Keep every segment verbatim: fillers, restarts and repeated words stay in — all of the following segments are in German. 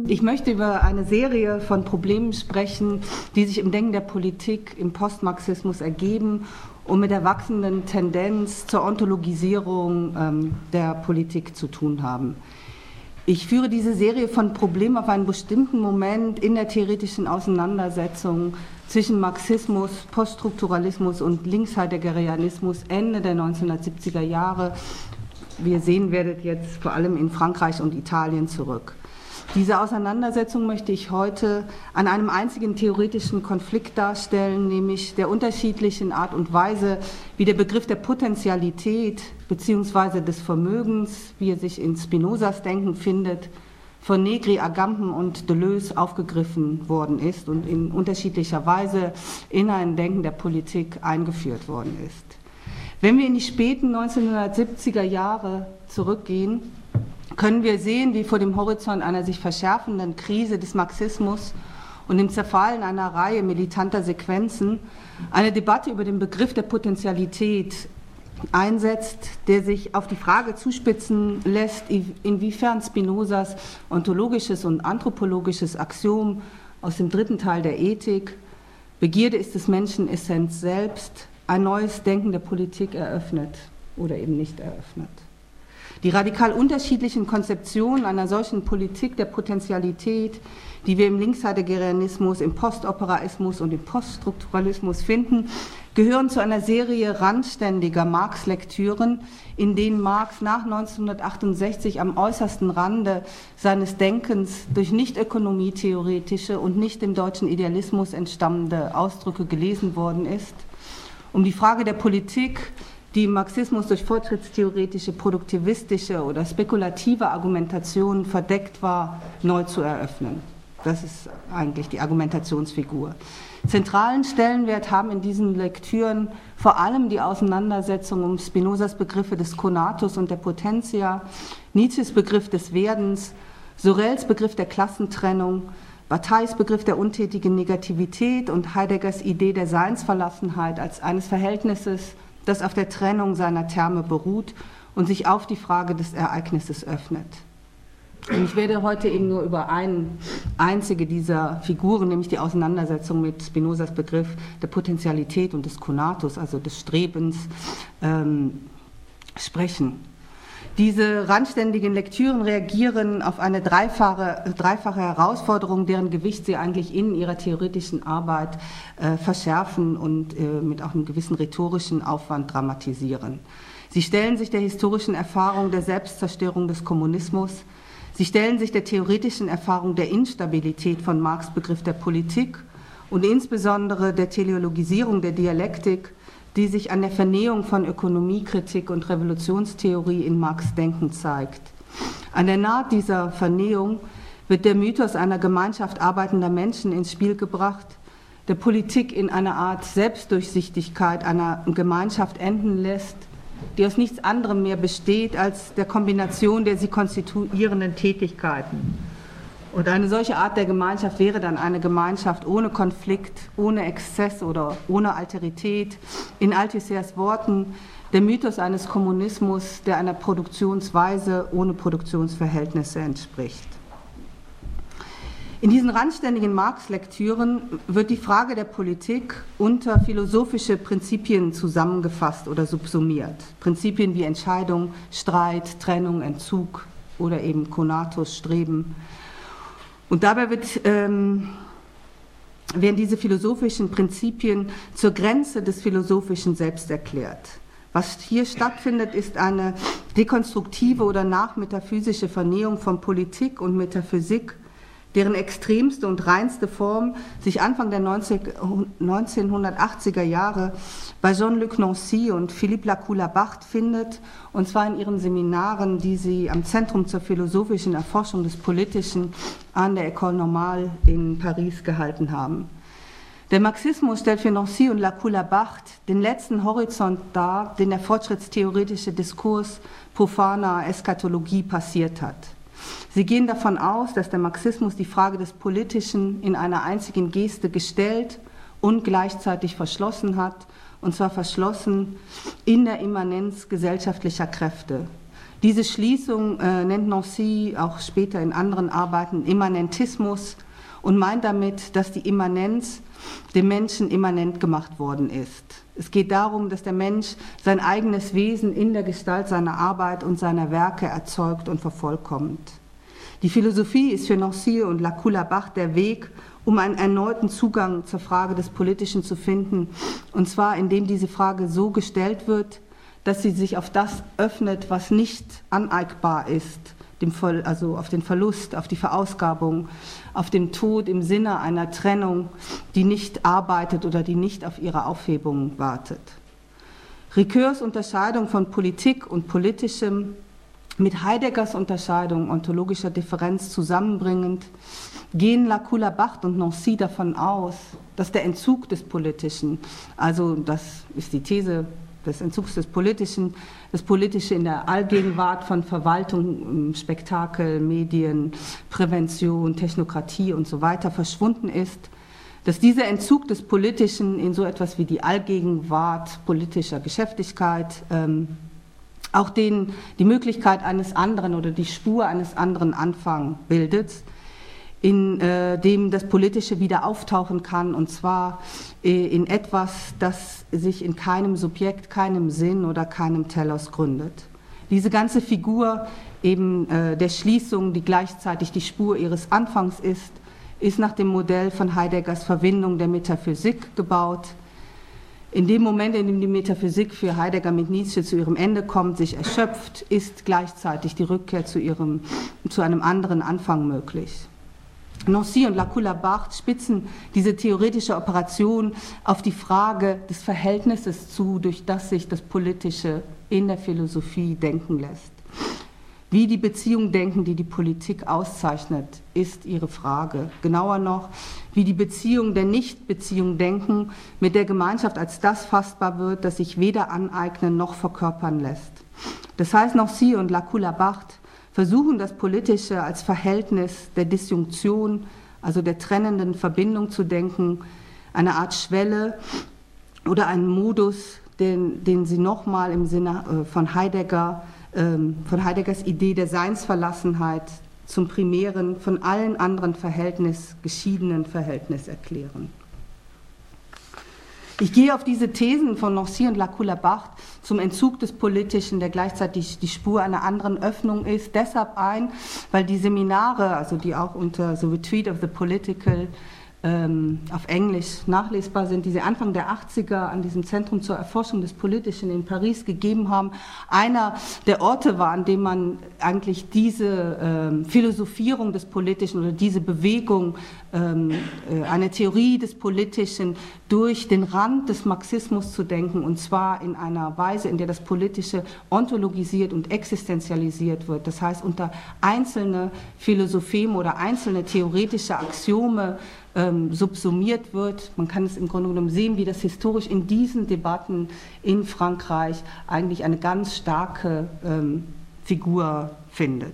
Ich möchte über eine Serie von Problemen sprechen, die sich im Denken der Politik im Postmarxismus ergeben und mit der wachsenden Tendenz zur Ontologisierung ähm, der Politik zu tun haben. Ich führe diese Serie von Problemen auf einen bestimmten Moment in der theoretischen Auseinandersetzung zwischen Marxismus, Poststrukturalismus und Linksheideggerianismus Ende der neunzehnhundertsiebziger Jahre. Wie ihr sehen werdet, jetzt vor allem in Frankreich und Italien zurück. Diese Auseinandersetzung möchte ich heute an einem einzigen theoretischen Konflikt darstellen, nämlich der unterschiedlichen Art und Weise, wie der Begriff der Potentialität bzw. des Vermögens, wie er sich in Spinozas Denken findet, von Negri, Agamben und Deleuze aufgegriffen worden ist und in unterschiedlicher Weise in ein Denken der Politik eingeführt worden ist. Wenn wir in die späten neunzehnhundertsiebziger Jahre zurückgehen, können wir sehen, wie vor dem Horizont einer sich verschärfenden Krise des Marxismus und dem Zerfallen einer Reihe militanter Sequenzen eine Debatte über den Begriff der Potentialität einsetzt, der sich auf die Frage zuspitzen lässt, inwiefern Spinozas ontologisches und anthropologisches Axiom aus dem dritten Teil der Ethik, Begierde ist des Menschen Essenz selbst, ein neues Denken der Politik eröffnet oder eben nicht eröffnet. Die radikal unterschiedlichen Konzeptionen einer solchen Politik der Potentialität, die wir im Linksheideggerianismus, im Postoperaismus und im Poststrukturalismus finden, gehören zu einer Serie randständiger Marx-Lektüren, in denen Marx nach neunzehnhundertachtundsechzig am äußersten Rande seines Denkens durch nicht ökonomietheoretische und nicht dem deutschen Idealismus entstammende Ausdrücke gelesen worden ist, um die Frage der Politik, die im Marxismus durch fortschrittstheoretische, produktivistische oder spekulative Argumentationen verdeckt war, neu zu eröffnen. Das ist eigentlich die Argumentationsfigur. Zentralen Stellenwert haben in diesen Lektüren vor allem die Auseinandersetzung um Spinozas Begriffe des Conatus und der Potentia, Nietzsches Begriff des Werdens, Sorels Begriff der Klassentrennung, Batailles Begriff der untätigen Negativität und Heideggers Idee der Seinsverlassenheit als eines Verhältnisses, das auf der Trennung seiner Terme beruht und sich auf die Frage des Ereignisses öffnet. Und ich werde heute eben nur über eine einzige dieser Figuren, nämlich die Auseinandersetzung mit Spinozas Begriff der Potentialität und des Conatus, also des Strebens, ähm, sprechen. Diese randständigen Lektüren reagieren auf eine dreifache, dreifache Herausforderung, deren Gewicht sie eigentlich in ihrer theoretischen Arbeit äh, verschärfen und äh, mit auch einem gewissen rhetorischen Aufwand dramatisieren. Sie stellen sich der historischen Erfahrung der Selbstzerstörung des Kommunismus, sie stellen sich der theoretischen Erfahrung der Instabilität von Marx' Begriff der Politik und insbesondere der Teleologisierung der Dialektik, die sich an der Vernähung von Ökonomiekritik und Revolutionstheorie in Marx' Denken zeigt. An der Naht dieser Vernähung wird der Mythos einer Gemeinschaft arbeitender Menschen ins Spiel gebracht, der Politik in einer Art Selbstdurchsichtigkeit einer Gemeinschaft enden lässt, die aus nichts anderem mehr besteht als der Kombination der sie konstituierenden Tätigkeiten. Und eine solche Art der Gemeinschaft wäre dann eine Gemeinschaft ohne Konflikt, ohne Exzess oder ohne Alterität. In Althusser's Worten, der Mythos eines Kommunismus, der einer Produktionsweise ohne Produktionsverhältnisse entspricht. In diesen randständigen Marx-Lektüren wird die Frage der Politik unter philosophische Prinzipien zusammengefasst oder subsumiert. Prinzipien wie Entscheidung, Streit, Trennung, Entzug oder eben Conatus, Streben. Und dabei wird, ähm, werden diese philosophischen Prinzipien zur Grenze des philosophischen Selbst erklärt. Was hier stattfindet, ist eine dekonstruktive oder nachmetaphysische Vernähung von Politik und Metaphysik, deren extremste und reinste Form sich Anfang der neunzehnhundertachtziger Jahre bei Jean-Luc Nancy und Philippe Lacoue-Labarthe findet, und zwar in ihren Seminaren, die sie am Zentrum zur philosophischen Erforschung des Politischen an der École Normale in Paris gehalten haben. Der Marxismus stellt für Nancy und Lacoue-Labarthe den letzten Horizont dar, den der fortschrittstheoretische Diskurs profaner Eschatologie passiert hat. Sie gehen davon aus, dass der Marxismus die Frage des Politischen in einer einzigen Geste gestellt und gleichzeitig verschlossen hat, und zwar verschlossen in der Immanenz gesellschaftlicher Kräfte. Diese Schließung äh, nennt Nancy auch später in anderen Arbeiten Immanentismus und meint damit, dass die Immanenz dem Menschen immanent gemacht worden ist. Es geht darum, dass der Mensch sein eigenes Wesen in der Gestalt seiner Arbeit und seiner Werke erzeugt und vervollkommt. Die Philosophie ist für Nancy und Lacoue-Labarthe der Weg, um einen erneuten Zugang zur Frage des Politischen zu finden, und zwar indem diese Frage so gestellt wird, dass sie sich auf das öffnet, was nicht aneignbar ist, dem Ver- also auf den Verlust, auf die Verausgabung, auf den Tod im Sinne einer Trennung, die nicht arbeitet oder die nicht auf ihre Aufhebung wartet. Ricoeurs Unterscheidung von Politik und Politischem mit Heideggers Unterscheidung ontologischer Differenz zusammenbringend, gehen Lacoue-Labarthe und Nancy davon aus, dass der Entzug des Politischen, also das ist die These des Entzugs des Politischen, das Politische in der Allgegenwart von Verwaltung, Spektakel, Medien, Prävention, Technokratie und so weiter verschwunden ist, dass dieser Entzug des Politischen in so etwas wie die Allgegenwart politischer Geschäftigkeit ähm, auch den, die Möglichkeit eines anderen oder die Spur eines anderen Anfang bildet, in äh, dem das Politische wieder auftauchen kann, und zwar äh, in etwas, das sich in keinem Subjekt, keinem Sinn oder keinem Telos gründet. Diese ganze Figur eben äh, der Schließung, die gleichzeitig die Spur ihres Anfangs ist, ist nach dem Modell von Heideggers Verbindung der Metaphysik gebaut. In dem Moment, in dem die Metaphysik für Heidegger mit Nietzsche zu ihrem Ende kommt, sich erschöpft, ist gleichzeitig die Rückkehr zu, ihrem, zu einem anderen Anfang möglich. Nancy und Lacoue-Labarthe spitzen diese theoretische Operation auf die Frage des Verhältnisses zu, durch das sich das Politische in der Philosophie denken lässt. Wie die Beziehung denken, die die Politik auszeichnet, ist ihre Frage. Genauer noch, wie die Beziehung der Nichtbeziehung denken mit der Gemeinschaft als das fassbar wird, das sich weder aneignen noch verkörpern lässt. Das heißt, Nancy und Lacoue-Labarthe versuchen das Politische als Verhältnis der Disjunktion, also der trennenden Verbindung zu denken, eine Art Schwelle oder einen Modus, den, den sie nochmal im Sinne von Heidegger, von Heideggers Idee der Seinsverlassenheit zum primären, von allen anderen Verhältnis geschiedenen Verhältnis erklären. Ich gehe auf diese Thesen von Nancy und Lacoue-Labarthe zum Entzug des Politischen, der gleichzeitig die Spur einer anderen Öffnung ist, deshalb ein, weil die Seminare, also die auch unter The Retreat of the Political ähm, auf Englisch nachlesbar sind, die sie Anfang der achtziger an diesem Zentrum zur Erforschung des Politischen in Paris gegeben haben, einer der Orte war, an dem man eigentlich diese ähm, Philosophierung des Politischen oder diese Bewegung, ähm, äh, eine Theorie des Politischen durch den Rand des Marxismus zu denken, und zwar in einer Weise, in der das Politische ontologisiert und existenzialisiert wird. Das heißt, unter einzelne Philosopheme oder einzelne theoretische Axiome ähm, subsumiert wird. Man kann es im Grunde genommen sehen, wie das historisch in diesen Debatten in Frankreich eigentlich eine ganz starke ähm, Figur findet.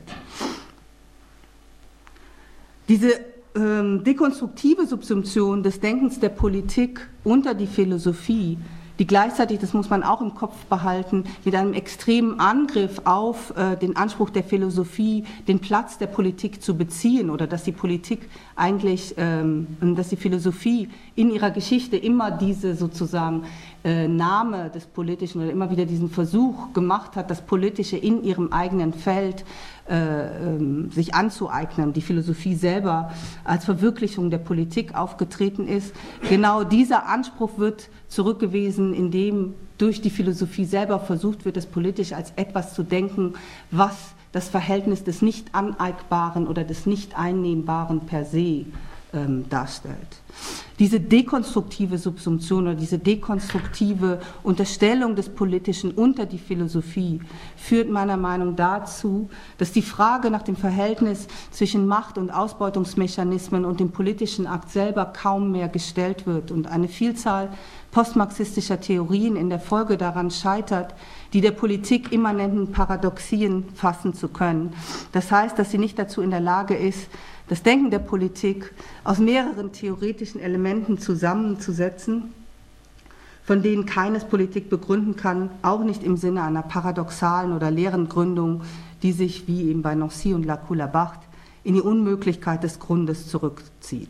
Diese ähm, dekonstruktive Subsumption des Denkens der Politik unter die Philosophie, die gleichzeitig, das muss man auch im Kopf behalten, mit einem extremen Angriff auf äh, den Anspruch der Philosophie, den Platz der Politik zu beziehen, oder dass die Politik eigentlich, ähm, dass die Philosophie in ihrer Geschichte immer diese sozusagen äh, Name des Politischen oder immer wieder diesen Versuch gemacht hat, das Politische in ihrem eigenen Feld äh, ähm, sich anzueignen, die Philosophie selber als Verwirklichung der Politik aufgetreten ist. Genau dieser Anspruch wird zurückgewiesen, indem durch die Philosophie selber versucht wird, das Politische als etwas zu denken, was das Verhältnis des Nicht-Aneigbaren oder des Nicht-Einnehmbaren per se ähm, darstellt. Diese dekonstruktive Subsumption oder diese dekonstruktive Unterstellung des Politischen unter die Philosophie führt meiner Meinung nach dazu, dass die Frage nach dem Verhältnis zwischen Macht- und Ausbeutungsmechanismen und dem politischen Akt selber kaum mehr gestellt wird und eine Vielzahl postmarxistischer Theorien in der Folge daran scheitert, die der Politik immanenten Paradoxien fassen zu können. Das heißt, dass sie nicht dazu in der Lage ist, das Denken der Politik aus mehreren theoretischen Elementen zusammenzusetzen, von denen keines Politik begründen kann, auch nicht im Sinne einer paradoxalen oder leeren Gründung, die sich, wie eben bei Nancy und La Coulabacht, in die Unmöglichkeit des Grundes zurückzieht.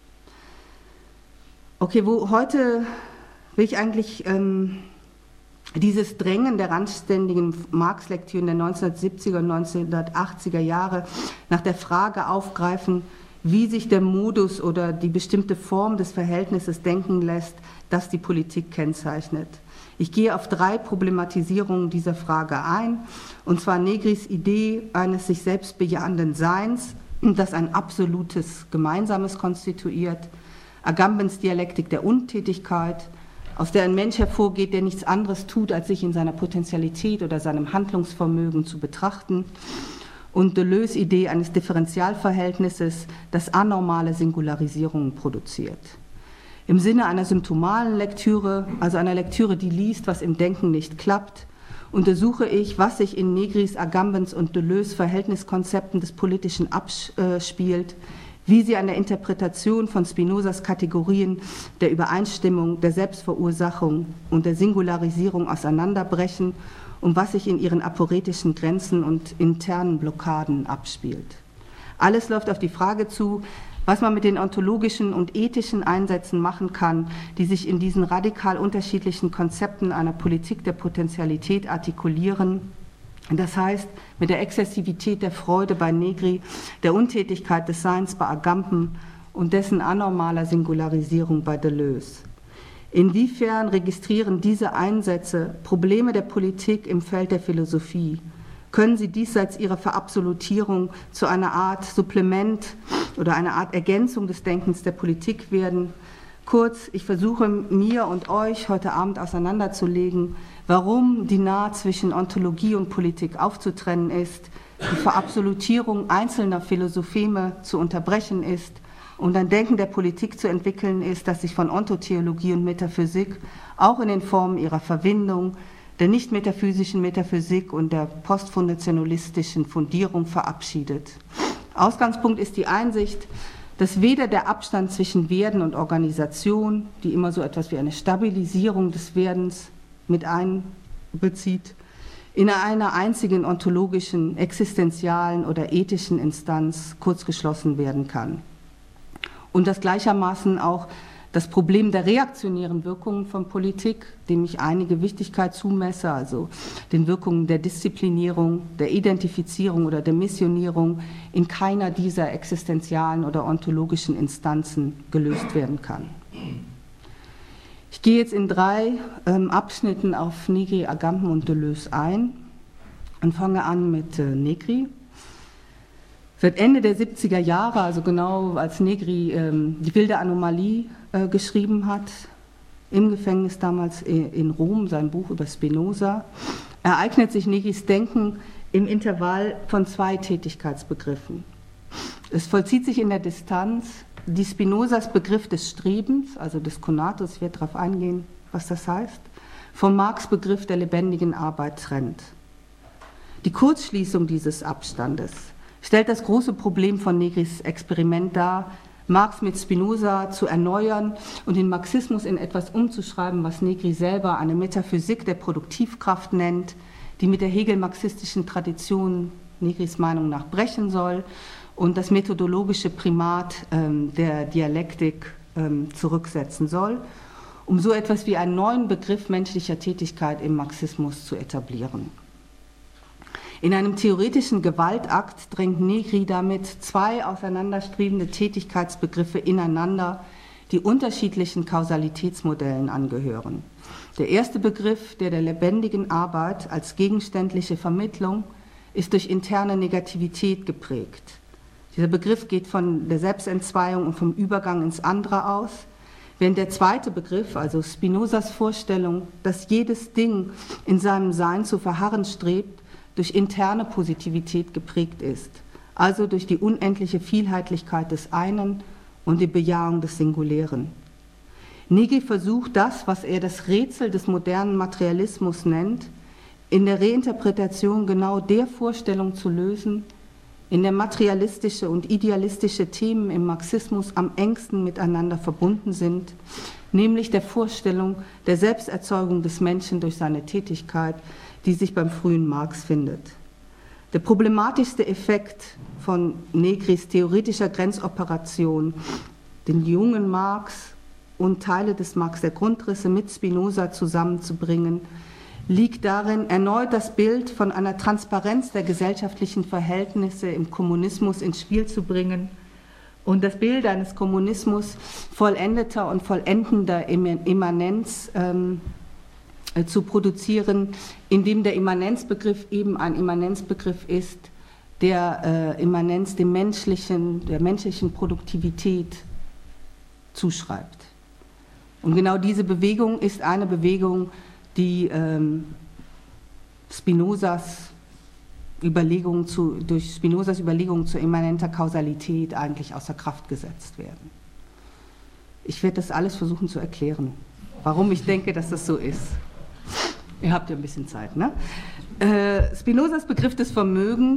Okay, wo heute will ich eigentlich ähm, dieses Drängen der randständigen Marx-Lektüren der neunzehnhundertsiebziger und neunzehnhundertachtziger Jahre nach der Frage aufgreifen, wie sich der Modus oder die bestimmte Form des Verhältnisses denken lässt, das die Politik kennzeichnet. Ich gehe auf drei Problematisierungen dieser Frage ein, und zwar Negris Idee eines sich selbst bejahenden Seins, das ein absolutes Gemeinsames konstituiert, Agambens Dialektik der Untätigkeit, aus der ein Mensch hervorgeht, der nichts anderes tut, als sich in seiner Potentialität oder seinem Handlungsvermögen zu betrachten, und Deleuze' Idee eines Differentialverhältnisses, das anormale Singularisierungen produziert. Im Sinne einer symptomalen Lektüre, also einer Lektüre, die liest, was im Denken nicht klappt, untersuche ich, was sich in Negris, Agambens und Deleuze Verhältniskonzepten des Politischen abspielt, wie sie an der Interpretation von Spinozas Kategorien der Übereinstimmung, der Selbstverursachung und der Singularisierung auseinanderbrechen und was sich in ihren aporetischen Grenzen und internen Blockaden abspielt. Alles läuft auf die Frage zu, was man mit den ontologischen und ethischen Einsätzen machen kann, die sich in diesen radikal unterschiedlichen Konzepten einer Politik der Potentialität artikulieren. Das heißt, mit der Exzessivität der Freude bei Negri, der Untätigkeit des Seins bei Agamben und dessen anormaler Singularisierung bei Deleuze. Inwiefern registrieren diese Einsätze Probleme der Politik im Feld der Philosophie? Können sie diesseits ihrer Verabsolutierung zu einer Art Supplement oder einer Art Ergänzung des Denkens der Politik werden? Kurz, ich versuche mir und euch heute Abend auseinanderzulegen, warum die Naht zwischen Ontologie und Politik aufzutrennen ist, die Verabsolutierung einzelner Philosopheme zu unterbrechen ist und ein Denken der Politik zu entwickeln ist, das sich von Ontotheologie und Metaphysik auch in den Formen ihrer Verbindung, der nicht-metaphysischen Metaphysik und der postfundationalistischen Fundierung verabschiedet. Ausgangspunkt ist die Einsicht, dass weder der Abstand zwischen Werden und Organisation, die immer so etwas wie eine Stabilisierung des Werdens mit einbezieht, in einer einzigen ontologischen, existenzialen oder ethischen Instanz kurzgeschlossen werden kann. Und dass gleichermaßen auch das Problem der reaktionären Wirkungen von Politik, dem ich einige Wichtigkeit zumesse, also den Wirkungen der Disziplinierung, der Identifizierung oder der Missionierung, in keiner dieser existenzialen oder ontologischen Instanzen gelöst werden kann. Ich gehe jetzt in drei ähm, Abschnitten auf Negri, Agamben und Deleuze ein und fange an mit äh, Negri. Seit Ende der siebziger Jahre, also genau als Negri ähm, die wilde Anomalie äh, geschrieben hat, im Gefängnis damals in Rom, sein Buch über Spinoza, ereignet sich Negris Denken im Intervall von zwei Tätigkeitsbegriffen. Es vollzieht sich in der Distanz, die Spinozas Begriff des Strebens, also des Conatus, ich werde darauf eingehen, was das heißt, vom Marx Begriff der lebendigen Arbeit trennt. Die Kurzschließung dieses Abstandes stellt das große Problem von Negris Experiment dar, Marx mit Spinoza zu erneuern und den Marxismus in etwas umzuschreiben, was Negri selber eine Metaphysik der Produktivkraft nennt, die mit der hegelmarxistischen Tradition Negris Meinung nach brechen soll und das methodologische Primat ähm, der Dialektik ähm, zurücksetzen soll, um so etwas wie einen neuen Begriff menschlicher Tätigkeit im Marxismus zu etablieren. In einem theoretischen Gewaltakt drängt Negri damit zwei auseinanderstrebende Tätigkeitsbegriffe ineinander, die unterschiedlichen Kausalitätsmodellen angehören. Der erste Begriff, der der lebendigen Arbeit als gegenständliche Vermittlung, ist durch interne Negativität geprägt. Dieser Begriff geht von der Selbstentzweiung und vom Übergang ins andere aus, während der zweite Begriff, also Spinozas Vorstellung, dass jedes Ding in seinem Sein zu verharren strebt, durch interne Positivität geprägt ist, also durch die unendliche Vielheitlichkeit des einen und die Bejahung des Singulären. Negri versucht das, was er das Rätsel des modernen Materialismus nennt, in der Reinterpretation genau der Vorstellung zu lösen, in der materialistische und idealistische Themen im Marxismus am engsten miteinander verbunden sind, nämlich der Vorstellung der Selbsterzeugung des Menschen durch seine Tätigkeit, die sich beim frühen Marx findet. Der problematischste Effekt von Negris theoretischer Grenzoperation, den jungen Marx und Teile des Marx der Grundrisse mit Spinoza zusammenzubringen, liegt darin, erneut das Bild von einer Transparenz der gesellschaftlichen Verhältnisse im Kommunismus ins Spiel zu bringen und das Bild eines Kommunismus vollendeter und vollendender Immanenz ähm, äh, zu produzieren, in dem der Immanenzbegriff eben ein Immanenzbegriff ist, der äh, Immanenz dem menschlichen, der menschlichen Produktivität zuschreibt. Und genau diese Bewegung ist eine Bewegung, die ähm, Spinozas Überlegungen zu, durch Spinozas Überlegungen zu immanenter Kausalität eigentlich außer Kraft gesetzt werden. Ich werde das alles versuchen zu erklären, warum ich denke, dass das so ist. Ihr habt ja ein bisschen Zeit, ne? Äh, Spinozas Begriff des Vermögens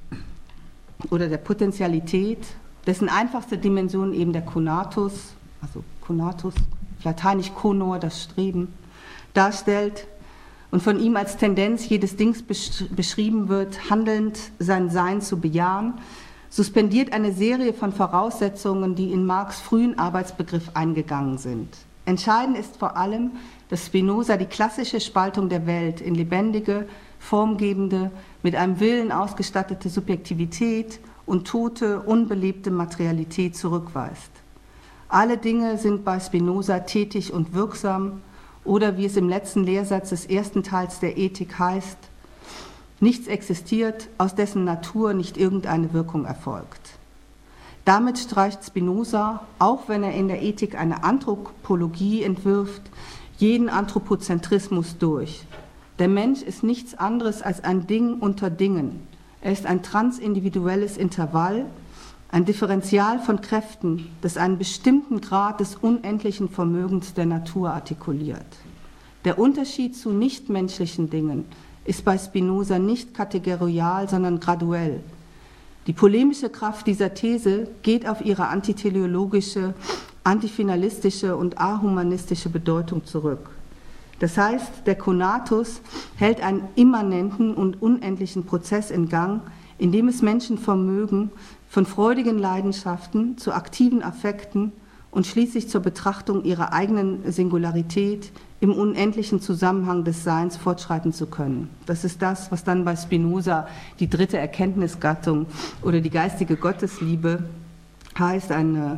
oder der Potentialität, dessen einfachste Dimension eben der Conatus, also Conatus, lateinisch conor, das Streben, darstellt und von ihm als Tendenz jedes Dings beschrieben wird, handelnd sein Sein zu bejahen, suspendiert eine Serie von Voraussetzungen, die in Marx' frühen Arbeitsbegriff eingegangen sind. Entscheidend ist vor allem, dass Spinoza die klassische Spaltung der Welt in lebendige, formgebende, mit einem Willen ausgestattete Subjektivität und tote, unbelebte Materialität zurückweist. Alle Dinge sind bei Spinoza tätig und wirksam oder wie es im letzten Lehrsatz des ersten Teils der Ethik heißt, nichts existiert, aus dessen Natur nicht irgendeine Wirkung erfolgt. Damit streicht Spinoza, auch wenn er in der Ethik eine Anthropologie entwirft, jeden Anthropozentrismus durch. Der Mensch ist nichts anderes als ein Ding unter Dingen. Er ist ein transindividuelles Intervall, ein Differential von Kräften, das einen bestimmten Grad des unendlichen Vermögens der Natur artikuliert. Der Unterschied zu nichtmenschlichen Dingen ist bei Spinoza nicht kategorial, sondern graduell. Die polemische Kraft dieser These geht auf ihre antiteleologische, antifinalistische und ahumanistische Bedeutung zurück. Das heißt, der Conatus hält einen immanenten und unendlichen Prozess in Gang, in dem es Menschen vermögen, von freudigen Leidenschaften zu aktiven Affekten und schließlich zur Betrachtung ihrer eigenen Singularität im unendlichen Zusammenhang des Seins fortschreiten zu können. Das ist das, was dann bei Spinoza die dritte Erkenntnisgattung oder die geistige Gottesliebe heißt, eine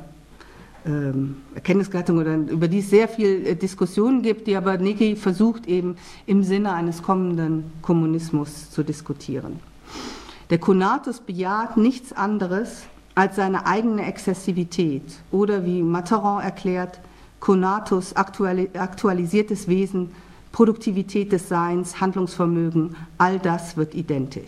ähm, Erkenntnisgattung, oder über die es sehr viel äh, Diskussionen gibt, die aber Negri versucht eben im Sinne eines kommenden Kommunismus zu diskutieren. Der Conatus bejaht nichts anderes als seine eigene Exzessivität oder, wie Matterhorn erklärt, Conatus, aktualisiertes Wesen, Produktivität des Seins, Handlungsvermögen, all das wird identisch.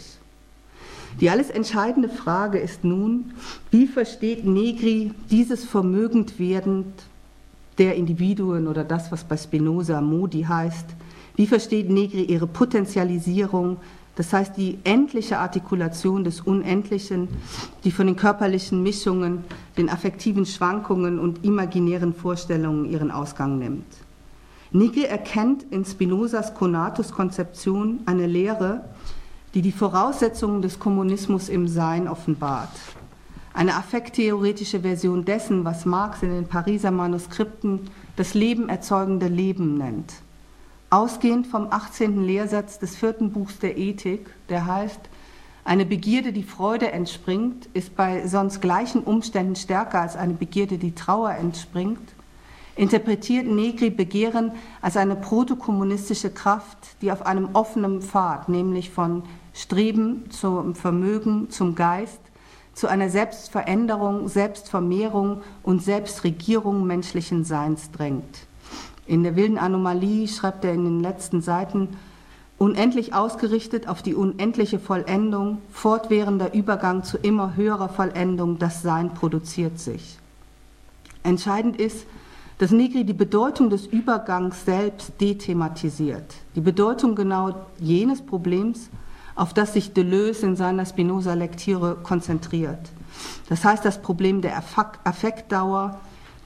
Die alles entscheidende Frage ist nun, wie versteht Negri dieses Vermögendwerden der Individuen oder das, was bei Spinoza Modi heißt, wie versteht Negri ihre Potentialisierung, das heißt die endliche Artikulation des Unendlichen, die von den körperlichen Mischungen, den affektiven Schwankungen und imaginären Vorstellungen ihren Ausgang nimmt. Negri erkennt in Spinozas Conatus-Konzeption eine Lehre, die die Voraussetzungen des Kommunismus im Sein offenbart. Eine affekttheoretische Version dessen, was Marx in den Pariser Manuskripten das Leben erzeugende Leben nennt. Ausgehend vom achtzehnten Lehrsatz des vierten Buchs der Ethik, der heißt, eine Begierde, die Freude entspringt, ist bei sonst gleichen Umständen stärker als eine Begierde, die Trauer entspringt, interpretiert Negri Begehren als eine protokommunistische Kraft, die auf einem offenen Pfad, nämlich von Streben zum Vermögen, zum Geist, zu einer Selbstveränderung, Selbstvermehrung und Selbstregierung menschlichen Seins drängt. In der wilden Anomalie schreibt er in den letzten Seiten, unendlich ausgerichtet auf die unendliche Vollendung, fortwährender Übergang zu immer höherer Vollendung, das Sein produziert sich. Entscheidend ist, dass Negri die Bedeutung des Übergangs selbst dethematisiert, die Bedeutung genau jenes Problems, auf das sich Deleuze in seiner Spinoza-Lektüre konzentriert. Das heißt, das Problem der Affektdauer,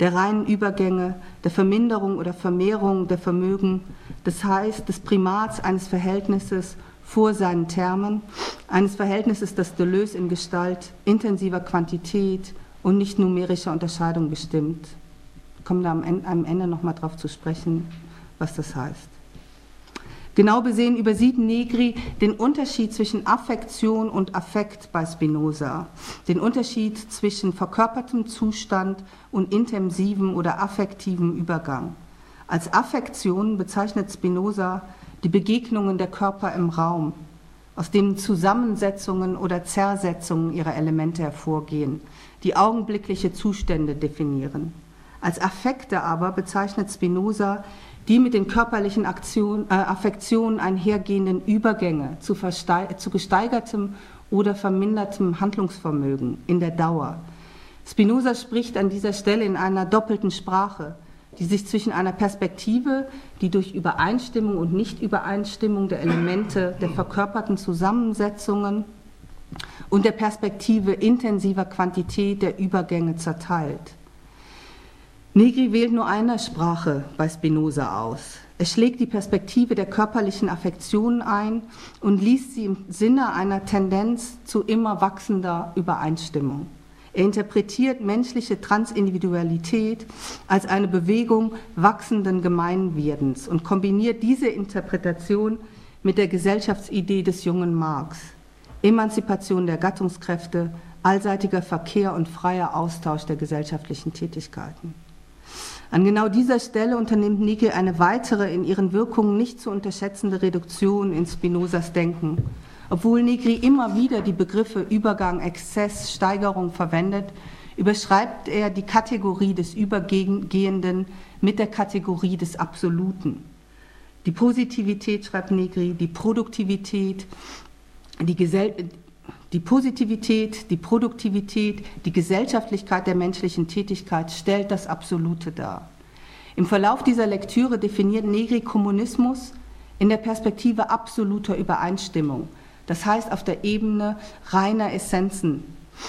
der reinen Übergänge, der Verminderung oder Vermehrung der Vermögen, das heißt des Primats eines Verhältnisses vor seinen Termen, eines Verhältnisses, das Deleuze in Gestalt intensiver Quantität und nicht numerischer Unterscheidung bestimmt. Wir kommen da am Ende, am Ende nochmal drauf zu sprechen, was das heißt. Genau besehen übersieht Negri den Unterschied zwischen Affektion und Affekt bei Spinoza, den Unterschied zwischen verkörpertem Zustand und intensivem oder affektivem Übergang. Als Affektion bezeichnet Spinoza die Begegnungen der Körper im Raum, aus denen Zusammensetzungen oder Zersetzungen ihrer Elemente hervorgehen, die augenblickliche Zustände definieren. Als Affekte aber bezeichnet Spinoza die mit den körperlichen Aktion, äh, Affektionen einhergehenden Übergänge zu, zu gesteigertem oder vermindertem Handlungsvermögen in der Dauer. Spinoza spricht an dieser Stelle in einer doppelten Sprache, die sich zwischen einer Perspektive, die durch Übereinstimmung und Nichtübereinstimmung der Elemente der verkörperten Zusammensetzungen und der Perspektive intensiver Quantität der Übergänge zerteilt. Negri wählt nur eine Sprache bei Spinoza aus. Er schlägt die Perspektive der körperlichen Affektionen ein und liest sie im Sinne einer Tendenz zu immer wachsender Übereinstimmung. Er interpretiert menschliche Transindividualität als eine Bewegung wachsenden Gemeinwerdens und kombiniert diese Interpretation mit der Gesellschaftsidee des jungen Marx. Emanzipation der Gattungskräfte, allseitiger Verkehr und freier Austausch der gesellschaftlichen Tätigkeiten. An genau dieser Stelle unternimmt Negri eine weitere, in ihren Wirkungen nicht zu unterschätzende Reduktion in Spinozas Denken. Obwohl Negri immer wieder die Begriffe Übergang, Exzess, Steigerung verwendet, überschreibt er die Kategorie des Übergehenden mit der Kategorie des Absoluten. Die Positivität, schreibt Negri, die Produktivität, die Gesellschaft, Die Positivität, die Produktivität, die Gesellschaftlichkeit der menschlichen Tätigkeit stellt das Absolute dar. Im Verlauf dieser Lektüre definiert Negri Kommunismus in der Perspektive absoluter Übereinstimmung, das heißt auf der Ebene reiner Essenzen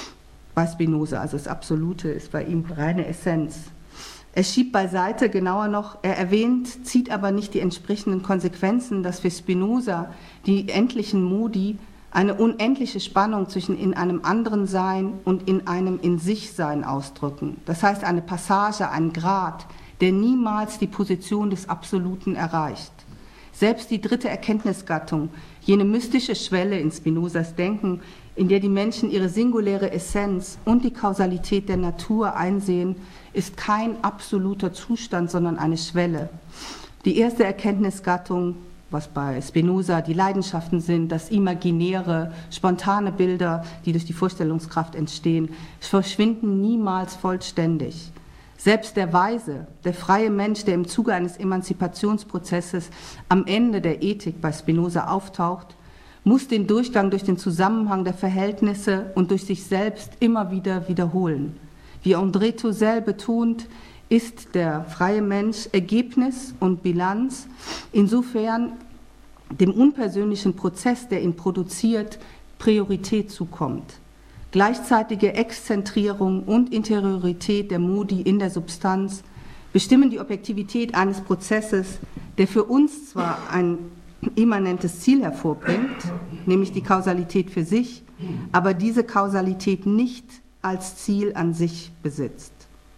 bei Spinoza, also das Absolute ist bei ihm reine Essenz. Er schiebt beiseite, genauer noch, er erwähnt, zieht aber nicht die entsprechenden Konsequenzen, dass für Spinoza die endlichen Modi eine unendliche Spannung zwischen in einem anderen Sein und in einem in sich Sein ausdrücken. Das heißt eine Passage, ein Grad, der niemals die Position des Absoluten erreicht. Selbst die dritte Erkenntnisgattung, jene mystische Schwelle in Spinozas Denken, in der die Menschen ihre singuläre Essenz und die Kausalität der Natur einsehen, ist kein absoluter Zustand, sondern eine Schwelle. Die erste Erkenntnisgattung, was bei Spinoza die Leidenschaften sind, das Imaginäre, spontane Bilder, die durch die Vorstellungskraft entstehen, verschwinden niemals vollständig. Selbst der Weise, der freie Mensch, der im Zuge eines Emanzipationsprozesses am Ende der Ethik bei Spinoza auftaucht, muss den Durchgang durch den Zusammenhang der Verhältnisse und durch sich selbst immer wieder wiederholen. Wie André Touzel betont, ist der freie Mensch Ergebnis und Bilanz, insofern dem unpersönlichen Prozess, der ihn produziert, Priorität zukommt. Gleichzeitige Exzentrierung und Interiorität der Modi in der Substanz bestimmen die Objektivität eines Prozesses, der für uns zwar ein immanentes Ziel hervorbringt, nämlich die Kausalität für sich, aber diese Kausalität nicht als Ziel an sich besitzt.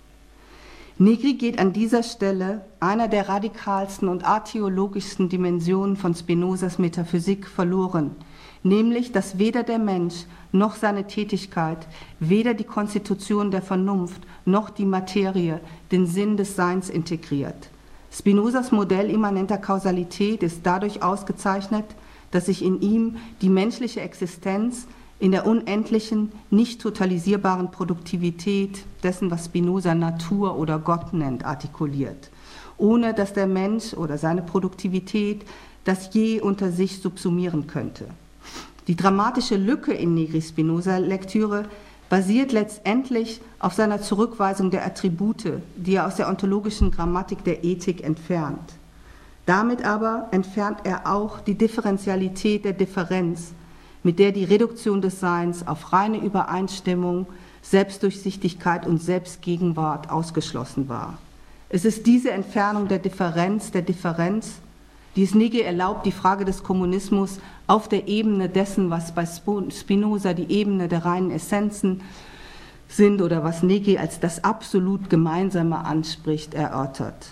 Negri geht an dieser Stelle einer der radikalsten und archäologischsten Dimensionen von Spinozas Metaphysik verloren, nämlich, dass weder der Mensch noch seine Tätigkeit, weder die Konstitution der Vernunft noch die Materie den Sinn des Seins integriert. Spinozas Modell immanenter Kausalität ist dadurch ausgezeichnet, dass sich in ihm die menschliche Existenz in der unendlichen, nicht totalisierbaren Produktivität dessen, was Spinoza Natur oder Gott nennt, artikuliert, ohne dass der Mensch oder seine Produktivität das je unter sich subsumieren könnte. Die dramatische Lücke in Negri-Spinoza-Lektüre basiert letztendlich auf seiner Zurückweisung der Attribute, die er aus der ontologischen Grammatik der Ethik entfernt. Damit aber entfernt er auch die Differentialität der Differenz, mit der die Reduktion des Seins auf reine Übereinstimmung Selbstdurchsichtigkeit und Selbstgegenwart ausgeschlossen war. Es ist diese Entfernung der Differenz, der Differenz, die es Negri erlaubt, die Frage des Kommunismus auf der Ebene dessen, was bei Spinoza die Ebene der reinen Essenzen sind oder was Negri als das absolut Gemeinsame anspricht, erörtert.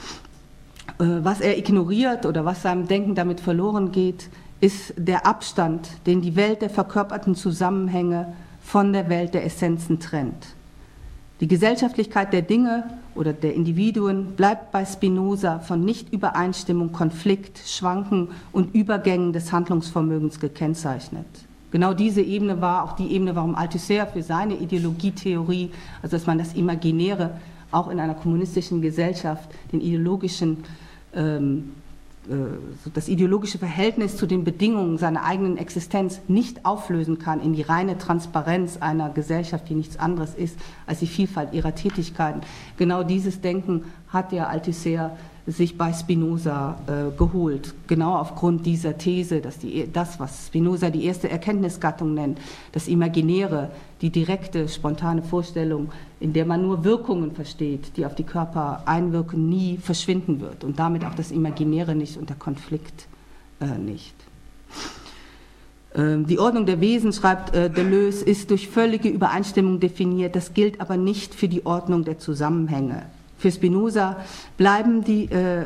Was er ignoriert oder was seinem Denken damit verloren geht, ist der Abstand, den die Welt der verkörperten Zusammenhänge von der Welt der Essenzen trennt. Die Gesellschaftlichkeit der Dinge oder der Individuen bleibt bei Spinoza von Nichtübereinstimmung, Konflikt, Schwanken und Übergängen des Handlungsvermögens gekennzeichnet. Genau diese Ebene war auch die Ebene, warum Althusser für seine Ideologietheorie, also dass man das Imaginäre auch in einer kommunistischen Gesellschaft, den ideologischen ähm, das ideologische Verhältnis zu den Bedingungen seiner eigenen Existenz nicht auflösen kann in die reine Transparenz einer Gesellschaft, die nichts anderes ist als die Vielfalt ihrer Tätigkeiten. Genau dieses Denken hat ja Althusser sich bei Spinoza äh, geholt, genau aufgrund dieser These, dass die, das, was Spinoza die erste Erkenntnisgattung nennt, das Imaginäre, die direkte, spontane Vorstellung, in der man nur Wirkungen versteht, die auf die Körper einwirken, nie verschwinden wird und damit auch das Imaginäre nicht und der Konflikt äh, nicht. Ähm, die Ordnung der Wesen, schreibt äh, Deleuze, ist durch völlige Übereinstimmung definiert, das gilt aber nicht für die Ordnung der Zusammenhänge. Für Spinoza bleiben die äh,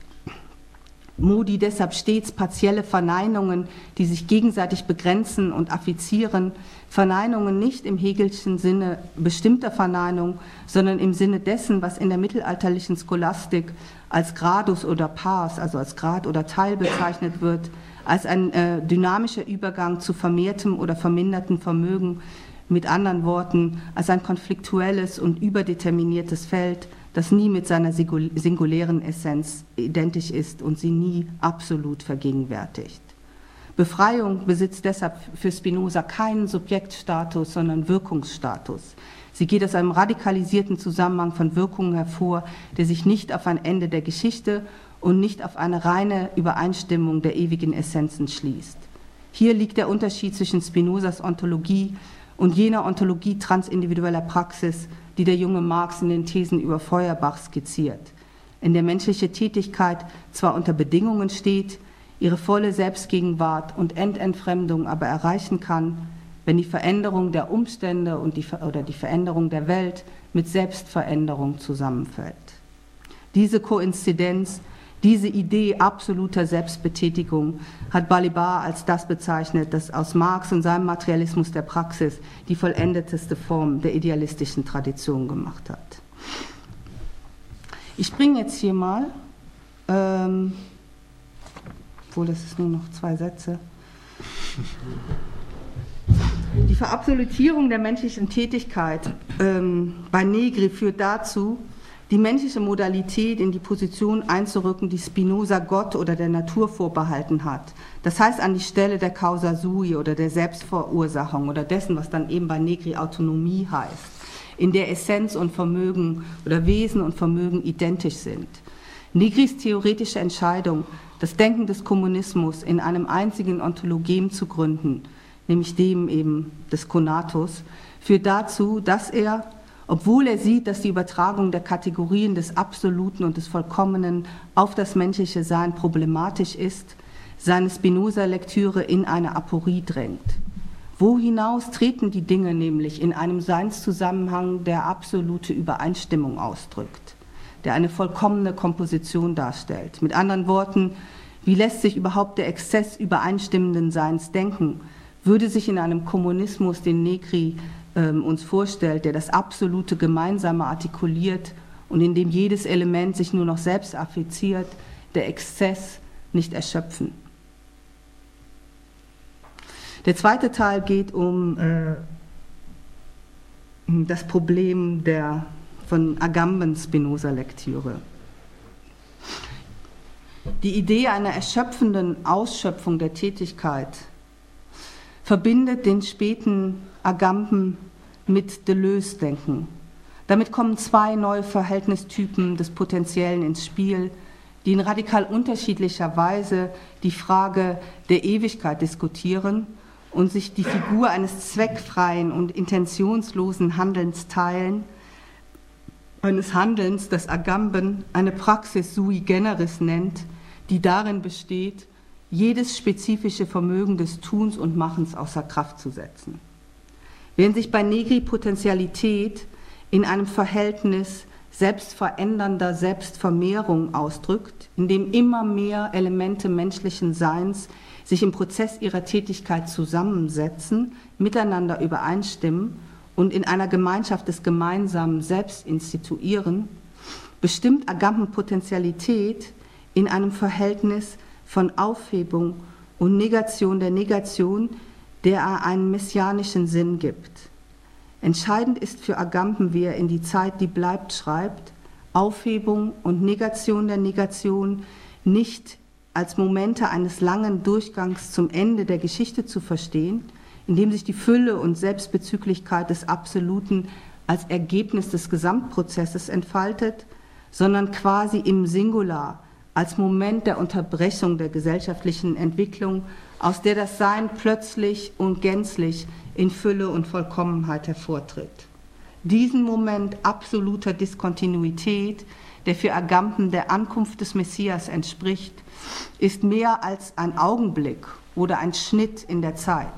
Modi deshalb stets partielle Verneinungen, die sich gegenseitig begrenzen und affizieren. Verneinungen nicht im Hegelschen Sinne bestimmter Verneinung, sondern im Sinne dessen, was in der mittelalterlichen Scholastik als Gradus oder Pars, also als Grad oder Teil bezeichnet wird, als ein äh, dynamischer Übergang zu vermehrtem oder vermindertem Vermögen, mit anderen Worten, als ein konfliktuelles und überdeterminiertes Feld, das nie mit seiner singulären Essenz identisch ist und sie nie absolut vergegenwärtigt. Befreiung besitzt deshalb für Spinoza keinen Subjektstatus, sondern Wirkungsstatus. Sie geht aus einem radikalisierten Zusammenhang von Wirkungen hervor, der sich nicht auf ein Ende der Geschichte und nicht auf eine reine Übereinstimmung der ewigen Essenzen schließt. Hier liegt der Unterschied zwischen Spinozas Ontologie und jener Ontologie transindividueller Praxis, die der junge Marx in den Thesen über Feuerbach skizziert, in der menschliche Tätigkeit zwar unter Bedingungen steht, ihre volle Selbstgegenwart und Ententfremdung aber erreichen kann, wenn die Veränderung der Umstände und die, oder die Veränderung der Welt mit Selbstveränderung zusammenfällt. Diese Koinzidenz, diese Idee absoluter Selbstbetätigung hat Balibar als das bezeichnet, das aus Marx und seinem Materialismus der Praxis die vollendeteste Form der idealistischen Tradition gemacht hat. Ich bringe jetzt hier mal, ähm, obwohl das ist nur noch zwei Sätze, die Verabsolutierung der menschlichen Tätigkeit ähm, bei Negri führt dazu, die menschliche Modalität in die Position einzurücken, die Spinoza Gott oder der Natur vorbehalten hat. Das heißt an die Stelle der Causa sui oder der Selbstverursachung oder dessen, was dann eben bei Negri Autonomie heißt, in der Essenz und Vermögen oder Wesen und Vermögen identisch sind. Negris theoretische Entscheidung, das Denken des Kommunismus in einem einzigen Ontologem zu gründen, nämlich dem eben des Conatus, führt dazu, dass er, obwohl er sieht, dass die Übertragung der Kategorien des Absoluten und des Vollkommenen auf das menschliche Sein problematisch ist, seine Spinoza-Lektüre in eine Aporie drängt. Wo hinaus treten die Dinge nämlich in einem Seinszusammenhang, der absolute Übereinstimmung ausdrückt, der eine vollkommene Komposition darstellt. Mit anderen Worten, wie lässt sich überhaupt der Exzess übereinstimmenden Seins denken? Würde sich in einem Kommunismus, den Negri ähm, uns vorstellt, der das absolute Gemeinsame artikuliert und in dem jedes Element sich nur noch selbst affiziert, der Exzess nicht erschöpfen. Der zweite Teil geht um äh, das Problem der von Agamben-Spinoza-Lektüre. Die Idee einer erschöpfenden Ausschöpfung der Tätigkeit verbindet den späten Agamben mit Deleuze-Denken. Damit kommen zwei neue Verhältnistypen des Potentiellen ins Spiel, die in radikal unterschiedlicher Weise die Frage der Ewigkeit diskutieren und sich die Figur eines zweckfreien und intentionslosen Handelns teilen, eines Handelns, das Agamben eine Praxis sui generis nennt, die darin besteht, jedes spezifische Vermögen des Tuns und Machens außer Kraft zu setzen. Während sich bei Negri Potentialität in einem Verhältnis selbstverändernder Selbstvermehrung ausdrückt, in dem immer mehr Elemente menschlichen Seins sich im Prozess ihrer Tätigkeit zusammensetzen, miteinander übereinstimmen und in einer Gemeinschaft des gemeinsamen Selbst instituieren, bestimmt Agamben Potentialität in einem Verhältnis von Aufhebung und Negation der Negation, der er einen messianischen Sinn gibt. Entscheidend ist für Agamben, wie er in Die Zeit, die bleibt, schreibt, Aufhebung und Negation der Negation nicht als Momente eines langen Durchgangs zum Ende der Geschichte zu verstehen, in dem sich die Fülle und Selbstbezüglichkeit des Absoluten als Ergebnis des Gesamtprozesses entfaltet, sondern quasi im Singular, als Moment der Unterbrechung der gesellschaftlichen Entwicklung, aus der das Sein plötzlich und gänzlich in Fülle und Vollkommenheit hervortritt. Diesen Moment absoluter Diskontinuität, der für Agamben der Ankunft des Messias entspricht, ist mehr als ein Augenblick oder ein Schnitt in der Zeit.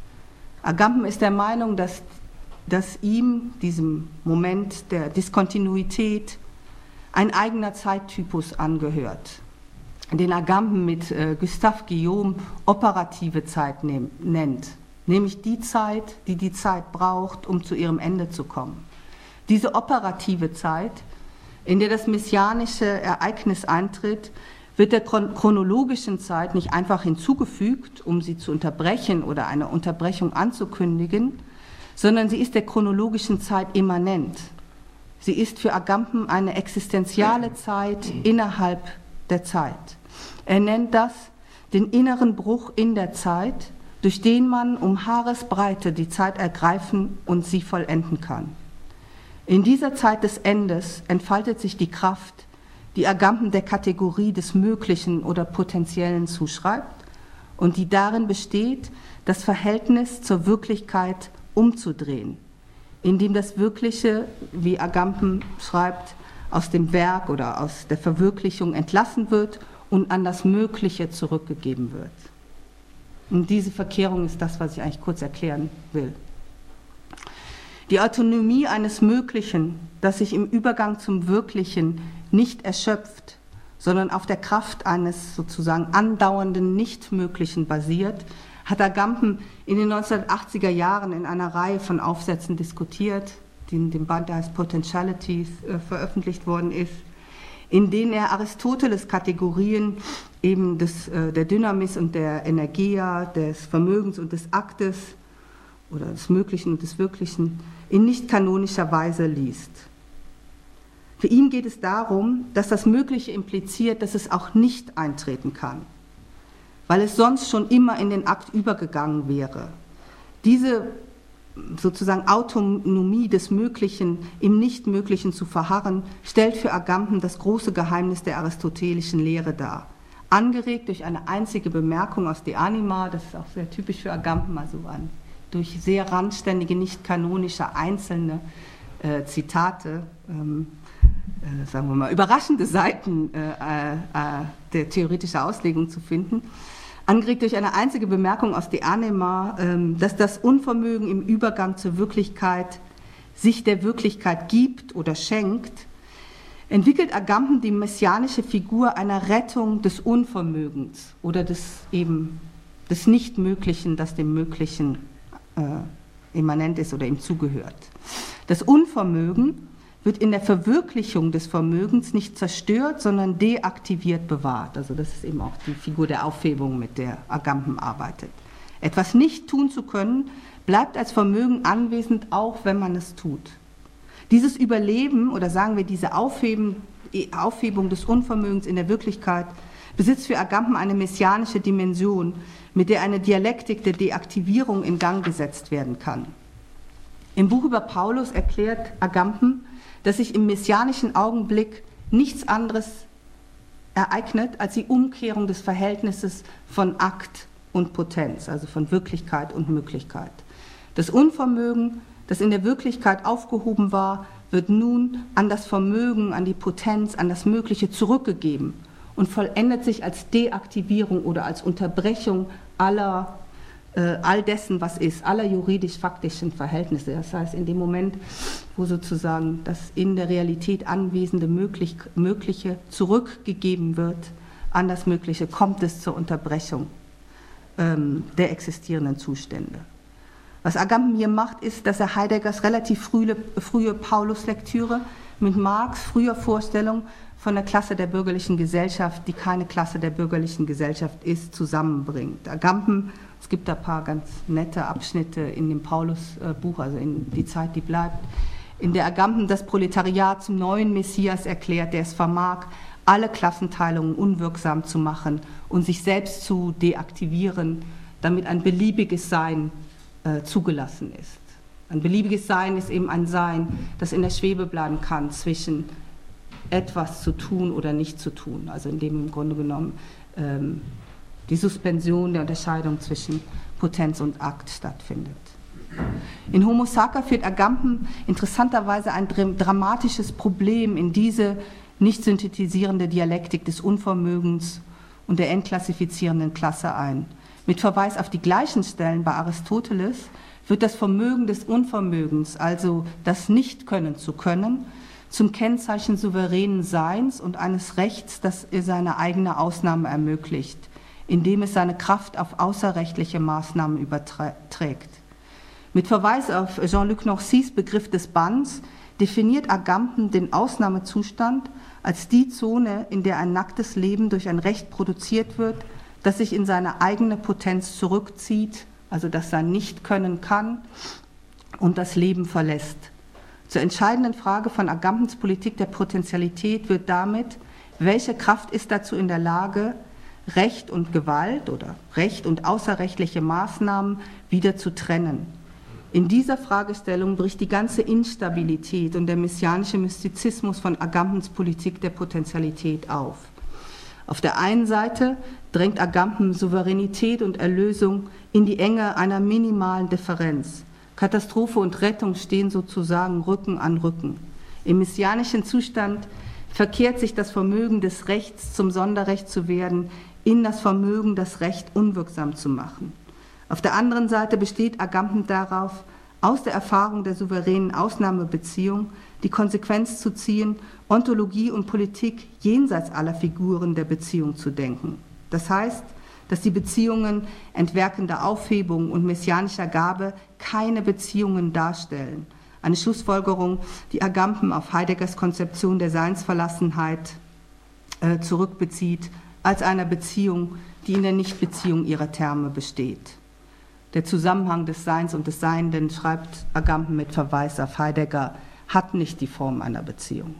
Agamben ist der Meinung, dass, dass ihm, diesem Moment der Diskontinuität, ein eigener Zeittypus angehört, den Agamben mit äh, Gustave Guillaume operative Zeit nehm, nennt, nämlich die Zeit, die die Zeit braucht, um zu ihrem Ende zu kommen. Diese operative Zeit, in der das messianische Ereignis eintritt, wird der chronologischen Zeit nicht einfach hinzugefügt, um sie zu unterbrechen oder eine Unterbrechung anzukündigen, sondern sie ist der chronologischen Zeit immanent. Sie ist für Agamben eine existenziale Zeit innerhalb der Zeit. Er nennt das den inneren Bruch in der Zeit, durch den man um Haaresbreite die Zeit ergreifen und sie vollenden kann. In dieser Zeit des Endes entfaltet sich die Kraft, die Agamben der Kategorie des Möglichen oder Potenziellen zuschreibt und die darin besteht, das Verhältnis zur Wirklichkeit umzudrehen, indem das Wirkliche, wie Agamben schreibt, aus dem Werk oder aus der Verwirklichung entlassen wird und an das Mögliche zurückgegeben wird. Und diese Verkehrung ist das, was ich eigentlich kurz erklären will. Die Autonomie eines Möglichen, das sich im Übergang zum Wirklichen nicht erschöpft, sondern auf der Kraft eines sozusagen andauernden Nichtmöglichen basiert, hat Agamben in den neunzehnhundertachtziger Jahren in einer Reihe von Aufsätzen diskutiert, die in dem Band, der heißt Potentialities, äh, veröffentlicht worden ist, in denen er Aristoteles Kategorien eben des, äh, der Dynamis und der Energia, des Vermögens und des Aktes oder des Möglichen und des Wirklichen in nicht kanonischer Weise liest. Für ihn geht es darum, dass das Mögliche impliziert, dass es auch nicht eintreten kann, weil es sonst schon immer in den Akt übergegangen wäre. Diese sozusagen Autonomie des Möglichen im Nichtmöglichen zu verharren, stellt für Agamben das große Geheimnis der aristotelischen Lehre dar. Angeregt durch eine einzige Bemerkung aus De Anima, das ist auch sehr typisch für Agamben, also an, durch sehr randständige, nicht kanonische einzelne äh, Zitate, ähm, äh, sagen wir mal, überraschende Seiten äh, äh, der theoretischen Auslegung zu finden, angeregt durch eine einzige Bemerkung aus De Anima, äh, dass das Unvermögen im Übergang zur Wirklichkeit sich der Wirklichkeit gibt oder schenkt, entwickelt Agamben die messianische Figur einer Rettung des Unvermögens oder des eben des Nichtmöglichen, das dem Möglichen äh, immanent ist oder ihm zugehört. Das Unvermögen wird in der Verwirklichung des Vermögens nicht zerstört, sondern deaktiviert bewahrt. Also das ist eben auch die Figur der Aufhebung, mit der Agamben arbeitet. Etwas nicht tun zu können, bleibt als Vermögen anwesend, auch wenn man es tut. Dieses Überleben oder sagen wir diese Aufheben, Aufhebung des Unvermögens in der Wirklichkeit besitzt für Agamben eine messianische Dimension, mit der eine Dialektik der Deaktivierung in Gang gesetzt werden kann. Im Buch über Paulus erklärt Agamben, dass sich im messianischen Augenblick nichts anderes ereignet als die Umkehrung des Verhältnisses von Akt und Potenz, also von Wirklichkeit und Möglichkeit. Das Unvermögen, das in der Wirklichkeit aufgehoben war, wird nun an das Vermögen, an die Potenz, an das Mögliche zurückgegeben und vollendet sich als Deaktivierung oder als Unterbrechung aller, äh, all dessen, was ist, aller juridisch-faktischen Verhältnisse. Das heißt, in dem Moment, wo sozusagen das in der Realität anwesende Möglich Mögliche zurückgegeben wird an das Mögliche, kommt es zur Unterbrechung ähm, der existierenden Zustände. Was Agamben hier macht, ist, dass er Heideggers relativ frühe, frühe Paulus-Lektüre mit Marx' früher Vorstellung von der Klasse der bürgerlichen Gesellschaft, die keine Klasse der bürgerlichen Gesellschaft ist, zusammenbringt. Agamben, es gibt da ein paar ganz nette Abschnitte in dem Paulus-Buch, also in Die Zeit, die bleibt, in der Agamben das Proletariat zum neuen Messias erklärt, der es vermag, alle Klassenteilungen unwirksam zu machen und sich selbst zu deaktivieren, damit ein beliebiges Sein äh, zugelassen ist. Ein beliebiges Sein ist eben ein Sein, das in der Schwebe bleiben kann zwischen etwas zu tun oder nicht zu tun, also in dem im Grunde genommen ähm, die Suspension der Unterscheidung zwischen Potenz und Akt stattfindet. In Homo Sacer führt Agamben interessanterweise ein dramatisches Problem in diese nicht synthetisierende Dialektik des Unvermögens und der entklassifizierenden Klasse ein. Mit Verweis auf die gleichen Stellen bei Aristoteles wird das Vermögen des Unvermögens, also das Nicht-Können zu können, zum Kennzeichen souveränen Seins und eines Rechts, das seine eigene Ausnahme ermöglicht, indem es seine Kraft auf außerrechtliche Maßnahmen überträgt. Mit Verweis auf Jean-Luc Nancy's Begriff des Banns definiert Agamben den Ausnahmezustand als die Zone, in der ein nacktes Leben durch ein Recht produziert wird, das sich in seine eigene Potenz zurückzieht, also das sein Nicht können kann und das Leben verlässt. Zur entscheidenden Frage von Agambens Politik der Potentialität wird damit, welche Kraft ist dazu in der Lage, Recht und Gewalt oder Recht und außerrechtliche Maßnahmen wieder zu trennen. In dieser Fragestellung bricht die ganze Instabilität und der messianische Mystizismus von Agambens Politik der Potentialität auf. Auf der einen Seite drängt Agamben Souveränität und Erlösung in die Enge einer minimalen Differenz. Katastrophe und Rettung stehen sozusagen Rücken an Rücken. Im messianischen Zustand verkehrt sich das Vermögen des Rechts, zum Sonderrecht zu werden, in das Vermögen, das Recht unwirksam zu machen. Auf der anderen Seite besteht Agamben darauf, aus der Erfahrung der souveränen Ausnahmebeziehung die Konsequenz zu ziehen, Ontologie und Politik jenseits aller Figuren der Beziehung zu denken. Das heißt, dass die Beziehungen entwerkender Aufhebung und messianischer Gabe keine Beziehungen darstellen. Eine Schlussfolgerung, die Agamben auf Heideggers Konzeption der Seinsverlassenheit äh, zurückbezieht, als einer Beziehung, die in der Nichtbeziehung ihrer Terme besteht. Der Zusammenhang des Seins und des Seienden, schreibt Agamben mit Verweis auf Heidegger, hat nicht die Form einer Beziehung.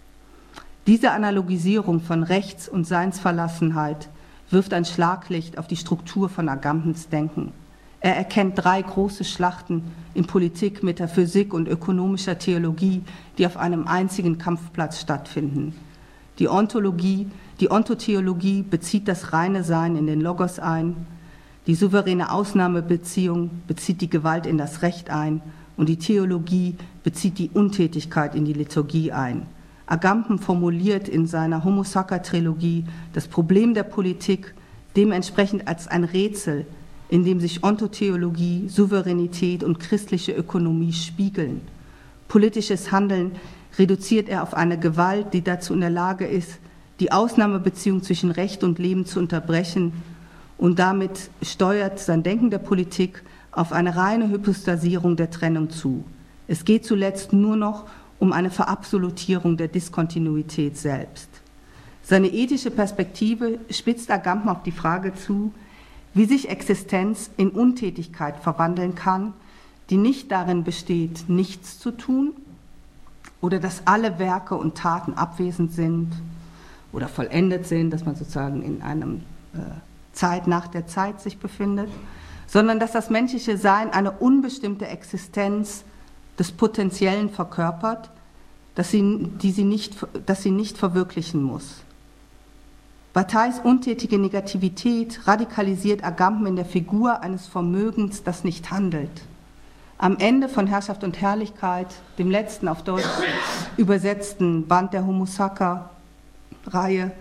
Diese Analogisierung von Rechts- und Seinsverlassenheit wirft ein Schlaglicht auf die Struktur von Agambens Denken. Er erkennt drei große Schlachten in Politik, Metaphysik und ökonomischer Theologie, die auf einem einzigen Kampfplatz stattfinden. Die Ontologie, die Ontotheologie bezieht das reine Sein in den Logos ein, die souveräne Ausnahmebeziehung bezieht die Gewalt in das Recht ein und die Theologie bezieht die Untätigkeit in die Liturgie ein. Agamben formuliert in seiner Homo Sacer-Trilogie das Problem der Politik dementsprechend als ein Rätsel, in dem sich Ontotheologie, Souveränität und christliche Ökonomie spiegeln. Politisches Handeln reduziert er auf eine Gewalt, die dazu in der Lage ist, die Ausnahmebeziehung zwischen Recht und Leben zu unterbrechen, und damit steuert sein Denken der Politik auf eine reine Hypostasierung der Trennung zu. Es geht zuletzt nur noch um eine Verabsolutierung der Diskontinuität selbst. Seine ethische Perspektive spitzt Agamben auf die Frage zu, wie sich Existenz in Untätigkeit verwandeln kann, die nicht darin besteht, nichts zu tun oder dass alle Werke und Taten abwesend sind oder vollendet sind, dass man sozusagen in einem äh, Zeit nach der Zeit sich befindet, sondern dass das menschliche Sein eine unbestimmte Existenz des Potenziellen verkörpert, dass sie, die sie nicht, dass sie nicht verwirklichen muss. Batailles untätige Negativität radikalisiert Agamben in der Figur eines Vermögens, das nicht handelt. Am Ende von Herrschaft und Herrlichkeit, dem letzten auf Deutsch übersetzten Band der Homo-Sacer-Reihe,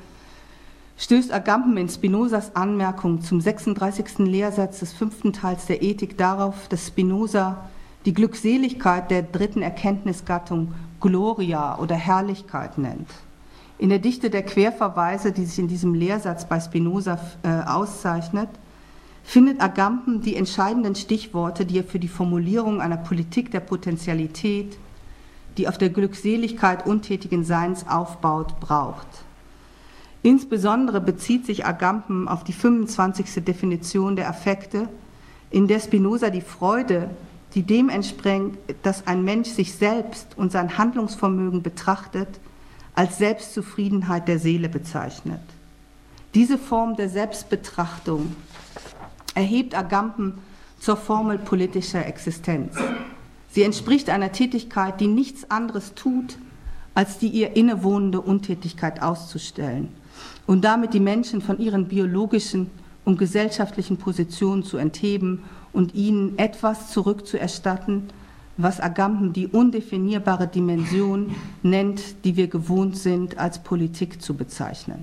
stößt Agamben in Spinozas Anmerkung zum sechsunddreißigsten Lehrsatz des fünften Teils der Ethik darauf, dass Spinoza die Glückseligkeit der dritten Erkenntnisgattung Gloria oder Herrlichkeit nennt. In der Dichte der Querverweise, die sich in diesem Lehrsatz bei Spinoza äh, auszeichnet, findet Agamben die entscheidenden Stichworte, die er für die Formulierung einer Politik der Potentialität, die auf der Glückseligkeit untätigen Seins aufbaut, braucht. Insbesondere bezieht sich Agamben auf die fünfundzwanzigste Definition der Affekte, in der Spinoza die Freude, die dem entspringt, dass ein Mensch sich selbst und sein Handlungsvermögen betrachtet, als Selbstzufriedenheit der Seele bezeichnet. Diese Form der Selbstbetrachtung erhebt Agamben zur Formel politischer Existenz. Sie entspricht einer Tätigkeit, die nichts anderes tut, als die ihr innewohnende Untätigkeit auszustellen und damit die Menschen von ihren biologischen und gesellschaftlichen Positionen zu entheben und ihnen etwas zurückzuerstatten, was Agamben die undefinierbare Dimension nennt, die wir gewohnt sind, als Politik zu bezeichnen.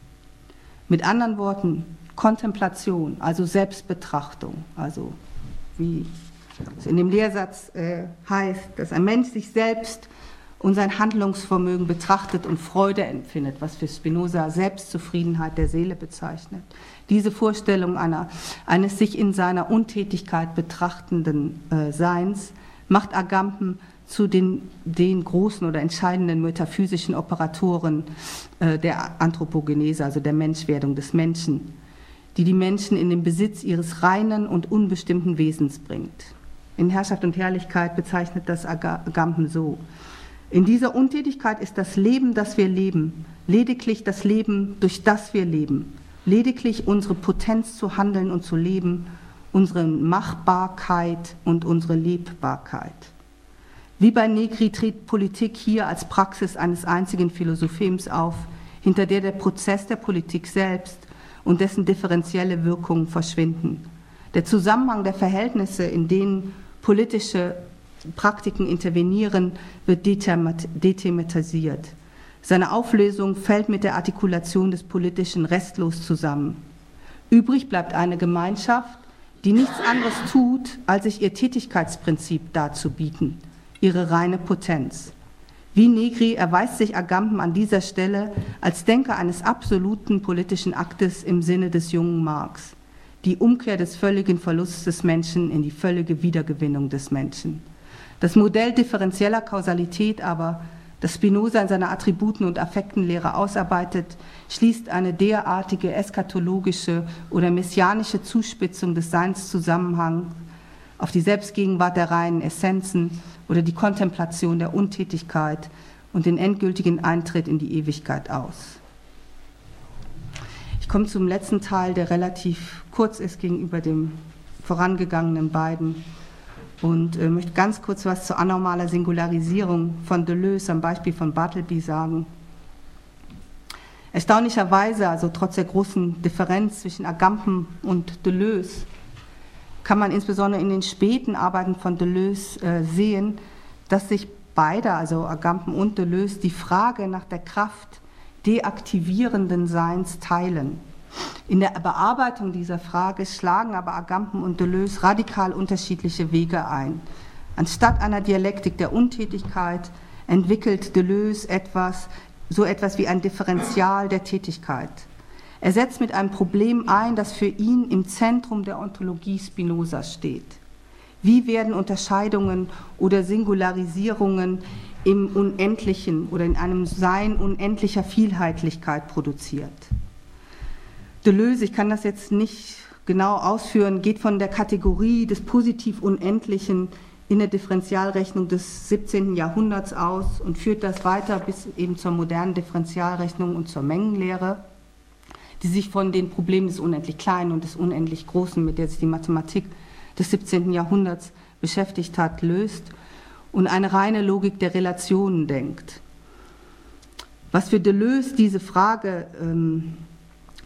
Mit anderen Worten, Kontemplation, also Selbstbetrachtung, also wie es in dem Lehrsatz äh, heißt, dass ein Mensch sich selbst und sein Handlungsvermögen betrachtet und Freude empfindet, was für Spinoza Selbstzufriedenheit der Seele bezeichnet. Diese Vorstellung einer, eines sich in seiner Untätigkeit betrachtenden äh, Seins macht Agamben zu den, den großen oder entscheidenden metaphysischen Operatoren äh, der Anthropogenese, also der Menschwerdung des Menschen, die die Menschen in den Besitz ihres reinen und unbestimmten Wesens bringt. In Herrschaft und Herrlichkeit bezeichnet das Agamben so: In dieser Untätigkeit ist das Leben, das wir leben, lediglich das Leben, durch das wir leben, lediglich unsere Potenz zu handeln und zu leben, unsere Machbarkeit und unsere Lebbarkeit. Wie bei Negri tritt Politik hier als Praxis eines einzigen Philosophems auf, hinter der der Prozess der Politik selbst und dessen differenzielle Wirkungen verschwinden. Der Zusammenhang der Verhältnisse, in denen politische Praktiken intervenieren, wird dethematisiert. Seine Auflösung fällt mit der Artikulation des Politischen restlos zusammen. Übrig bleibt eine Gemeinschaft, die nichts anderes tut, als sich ihr Tätigkeitsprinzip darzubieten, ihre reine Potenz. Wie Negri erweist sich Agamben an dieser Stelle als Denker eines absoluten politischen Aktes im Sinne des jungen Marx, die Umkehr des völligen Verlusts des Menschen in die völlige Wiedergewinnung des Menschen. Das Modell differenzieller Kausalität aber, das Spinoza in seiner Attributen- und Affektenlehre ausarbeitet, schließt eine derartige eschatologische oder messianische Zuspitzung des Seinszusammenhangs auf die Selbstgegenwart der reinen Essenzen oder die Kontemplation der Untätigkeit und den endgültigen Eintritt in die Ewigkeit aus. Ich komme zum letzten Teil, der relativ kurz ist gegenüber dem vorangegangenen beiden, und äh, möchte ganz kurz was zur anormaler Singularisierung von Deleuze am Beispiel von Bartleby sagen. Erstaunlicherweise, also trotz der großen Differenz zwischen Agamben und Deleuze, kann man insbesondere in den späten Arbeiten von Deleuze äh, sehen, dass sich beide, also Agamben und Deleuze, die Frage nach der Kraft deaktivierenden Seins teilen. In der Bearbeitung dieser Frage schlagen aber Agamben und Deleuze radikal unterschiedliche Wege ein. Anstatt einer Dialektik der Untätigkeit entwickelt Deleuze etwas, so etwas wie ein Differential der Tätigkeit. Er setzt mit einem Problem ein, das für ihn im Zentrum der Ontologie Spinoza steht. Wie werden Unterscheidungen oder Singularisierungen im Unendlichen oder in einem Sein unendlicher Vielheitlichkeit produziert? Deleuze, ich kann das jetzt nicht genau ausführen, geht von der Kategorie des positiv Unendlichen in der Differentialrechnung des siebzehnten Jahrhunderts aus und führt das weiter bis eben zur modernen Differentialrechnung und zur Mengenlehre, die sich von den Problemen des unendlich Kleinen und des unendlich Großen, mit der sich die Mathematik des siebzehnten Jahrhunderts beschäftigt hat, löst und eine reine Logik der Relationen denkt. Was für Deleuze diese Frage ähm,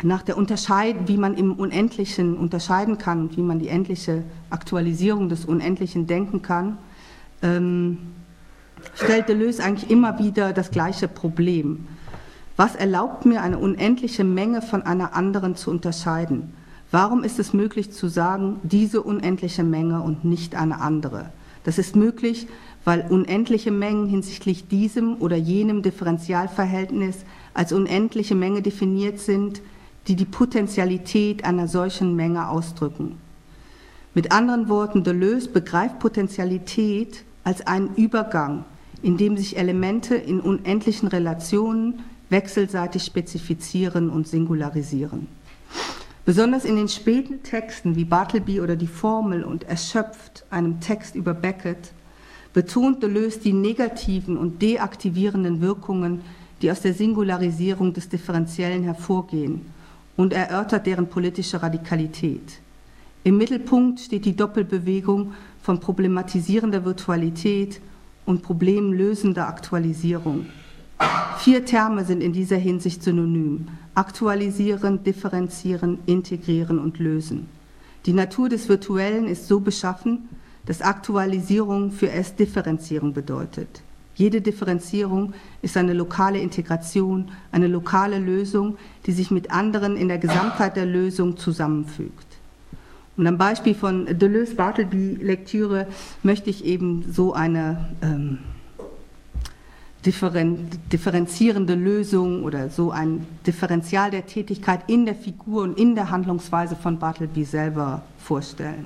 nach der Unterscheidung, wie man im Unendlichen unterscheiden kann und wie man die endliche Aktualisierung des Unendlichen denken kann, ähm, stellt Deleuze eigentlich immer wieder das gleiche Problem. Was erlaubt mir, eine unendliche Menge von einer anderen zu unterscheiden? Warum ist es möglich zu sagen, diese unendliche Menge und nicht eine andere? Das ist möglich, weil unendliche Mengen hinsichtlich diesem oder jenem Differentialverhältnis als unendliche Menge definiert sind, die die Potentialität einer solchen Menge ausdrücken. Mit anderen Worten, Deleuze begreift Potentialität als einen Übergang, in dem sich Elemente in unendlichen Relationen wechselseitig spezifizieren und singularisieren. Besonders in den späten Texten wie Bartleby oder die Formel und Erschöpft, einem Text über Beckett, betont Deleuze die negativen und deaktivierenden Wirkungen, die aus der Singularisierung des Differenziellen hervorgehen, und erörtert deren politische Radikalität. Im Mittelpunkt steht die Doppelbewegung von problematisierender Virtualität und problemlösender Aktualisierung. Vier Terme sind in dieser Hinsicht synonym: aktualisieren, differenzieren, integrieren und lösen. Die Natur des Virtuellen ist so beschaffen, dass Aktualisierung für es Differenzierung bedeutet. Jede Differenzierung ist eine lokale Integration, eine lokale Lösung, die sich mit anderen in der Gesamtheit der Lösung zusammenfügt. Und am Beispiel von Deleuze-Bartleby-Lektüre möchte ich eben so eine ähm, differen, differenzierende Lösung oder so ein Differential der Tätigkeit in der Figur und in der Handlungsweise von Bartleby selber vorstellen.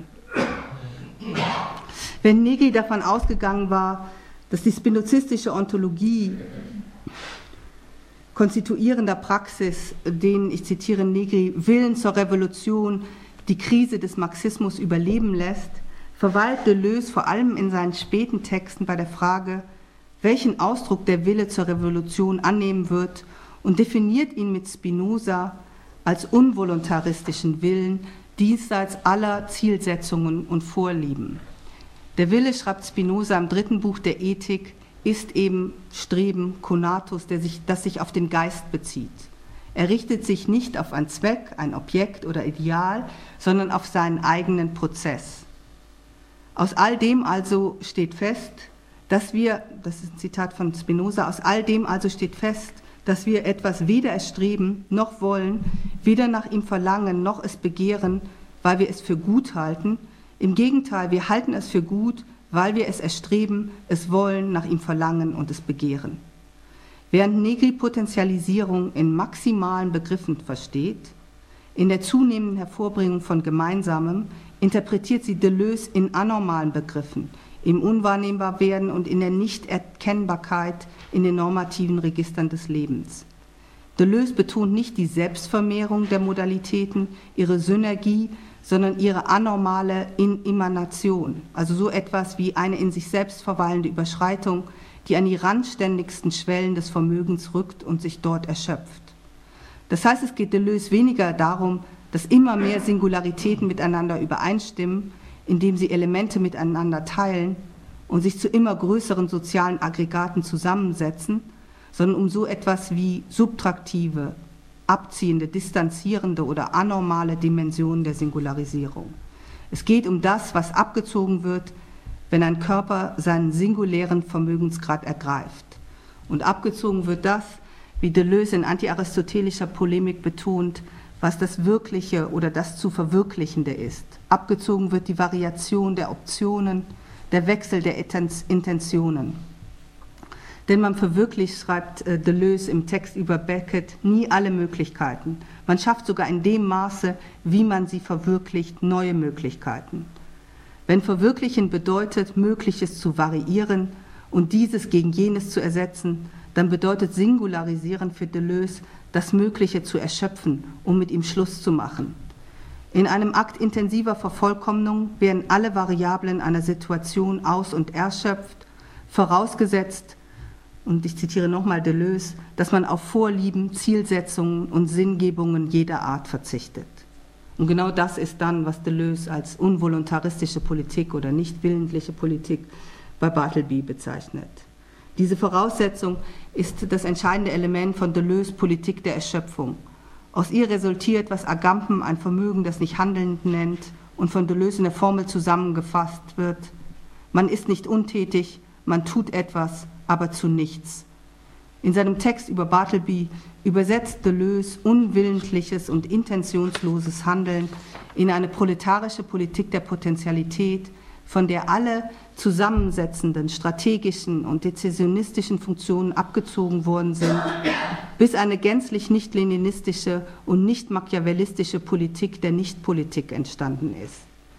Wenn Negri davon ausgegangen war, dass die spinozistische Ontologie konstituierender Praxis, den, ich zitiere Negri, Willen zur Revolution, die Krise des Marxismus überleben lässt, verweilt Deleuze vor allem in seinen späten Texten bei der Frage, welchen Ausdruck der Wille zur Revolution annehmen wird, und definiert ihn mit Spinoza als unvoluntaristischen Willen diesseits aller Zielsetzungen und Vorlieben. Der Wille, schreibt Spinoza im dritten Buch der Ethik, ist eben Streben, Conatus, der sich, das sich auf den Geist bezieht. Er richtet sich nicht auf einen Zweck, ein Objekt oder Ideal, sondern auf seinen eigenen Prozess. Aus all dem also steht fest, dass wir, das ist ein Zitat von Spinoza, aus all dem also steht fest, dass wir etwas weder erstreben noch wollen, weder nach ihm verlangen noch es begehren, weil wir es für gut halten. Im Gegenteil, wir halten es für gut, weil wir es erstreben, es wollen, nach ihm verlangen und es begehren. Während Negri Potentialisierung in maximalen Begriffen versteht, in der zunehmenden Hervorbringung von Gemeinsamem, interpretiert sie Deleuze in anormalen Begriffen, im Unwahrnehmbarwerden und in der Nichterkennbarkeit in den normativen Registern des Lebens. Deleuze betont nicht die Selbstvermehrung der Modalitäten, ihre Synergie, sondern ihre anormale Emanation, also so etwas wie eine in sich selbst verweilende Überschreitung, die an die randständigsten Schwellen des Vermögens rückt und sich dort erschöpft. Das heißt, es geht Deleuze weniger darum, dass immer mehr Singularitäten miteinander übereinstimmen, indem sie Elemente miteinander teilen und sich zu immer größeren sozialen Aggregaten zusammensetzen, sondern um so etwas wie subtraktive, abziehende, distanzierende oder anormale Dimensionen der Singularisierung. Es geht um das, was abgezogen wird, wenn ein Körper seinen singulären Vermögensgrad ergreift. Und abgezogen wird das, wie Deleuze in antiaristotelischer Polemik betont, was das Wirkliche oder das zu Verwirklichende ist. Abgezogen wird die Variation der Optionen, der Wechsel der Intentionen. Denn man verwirklicht, schreibt Deleuze im Text über Beckett, nie alle Möglichkeiten. Man schafft sogar in dem Maße, wie man sie verwirklicht, neue Möglichkeiten. Wenn verwirklichen bedeutet, Mögliches zu variieren und dieses gegen jenes zu ersetzen, dann bedeutet Singularisieren für Deleuze, das Mögliche zu erschöpfen, um mit ihm Schluss zu machen. In einem Akt intensiver Vervollkommnung werden alle Variablen einer Situation aus- und erschöpft, vorausgesetzt, und ich zitiere nochmal Deleuze, dass man auf Vorlieben, Zielsetzungen und Sinngebungen jeder Art verzichtet. Und genau das ist dann, was Deleuze als unvoluntaristische Politik oder nicht willentliche Politik bei Bartleby bezeichnet. Diese Voraussetzung ist das entscheidende Element von Deleuze' Politik der Erschöpfung. Aus ihr resultiert, was Agamben ein Vermögen, das nicht handelnd nennt und von Deleuze in der Formel zusammengefasst wird. Man ist nicht untätig, man tut etwas, aber zu nichts. In seinem Text über Bartleby übersetzt Deleuze unwillentliches und intentionsloses Handeln in eine proletarische Politik der Potentialität, von der alle zusammensetzenden, strategischen und dezisionistischen Funktionen abgezogen worden sind, bis eine gänzlich nicht leninistische und nicht machiavellistische Politik der Nichtpolitik entstanden ist.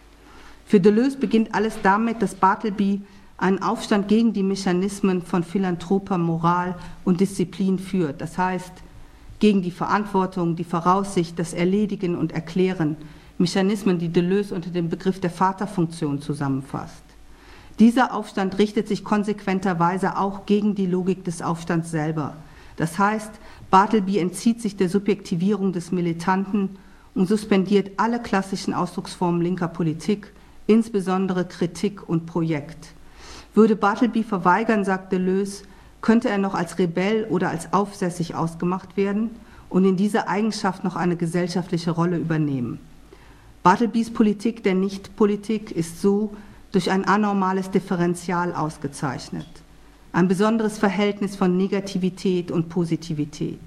Für Deleuze beginnt alles damit, dass Bartleby einen Aufstand gegen die Mechanismen von philanthroper Moral und Disziplin führt, das heißt gegen die Verantwortung, die Voraussicht, das Erledigen und Erklären, Mechanismen, die Deleuze unter dem Begriff der Vaterfunktion zusammenfasst. Dieser Aufstand richtet sich konsequenterweise auch gegen die Logik des Aufstands selber. Das heißt, Bartleby entzieht sich der Subjektivierung des Militanten und suspendiert alle klassischen Ausdrucksformen linker Politik, insbesondere Kritik und Projekt. Würde Bartleby verweigern, sagt Deleuze, könnte er noch als Rebell oder als aufsässig ausgemacht werden und in dieser Eigenschaft noch eine gesellschaftliche Rolle übernehmen. Bartlebys Politik der Nichtpolitik ist so durch ein anormales Differential ausgezeichnet, ein besonderes Verhältnis von Negativität und Positivität.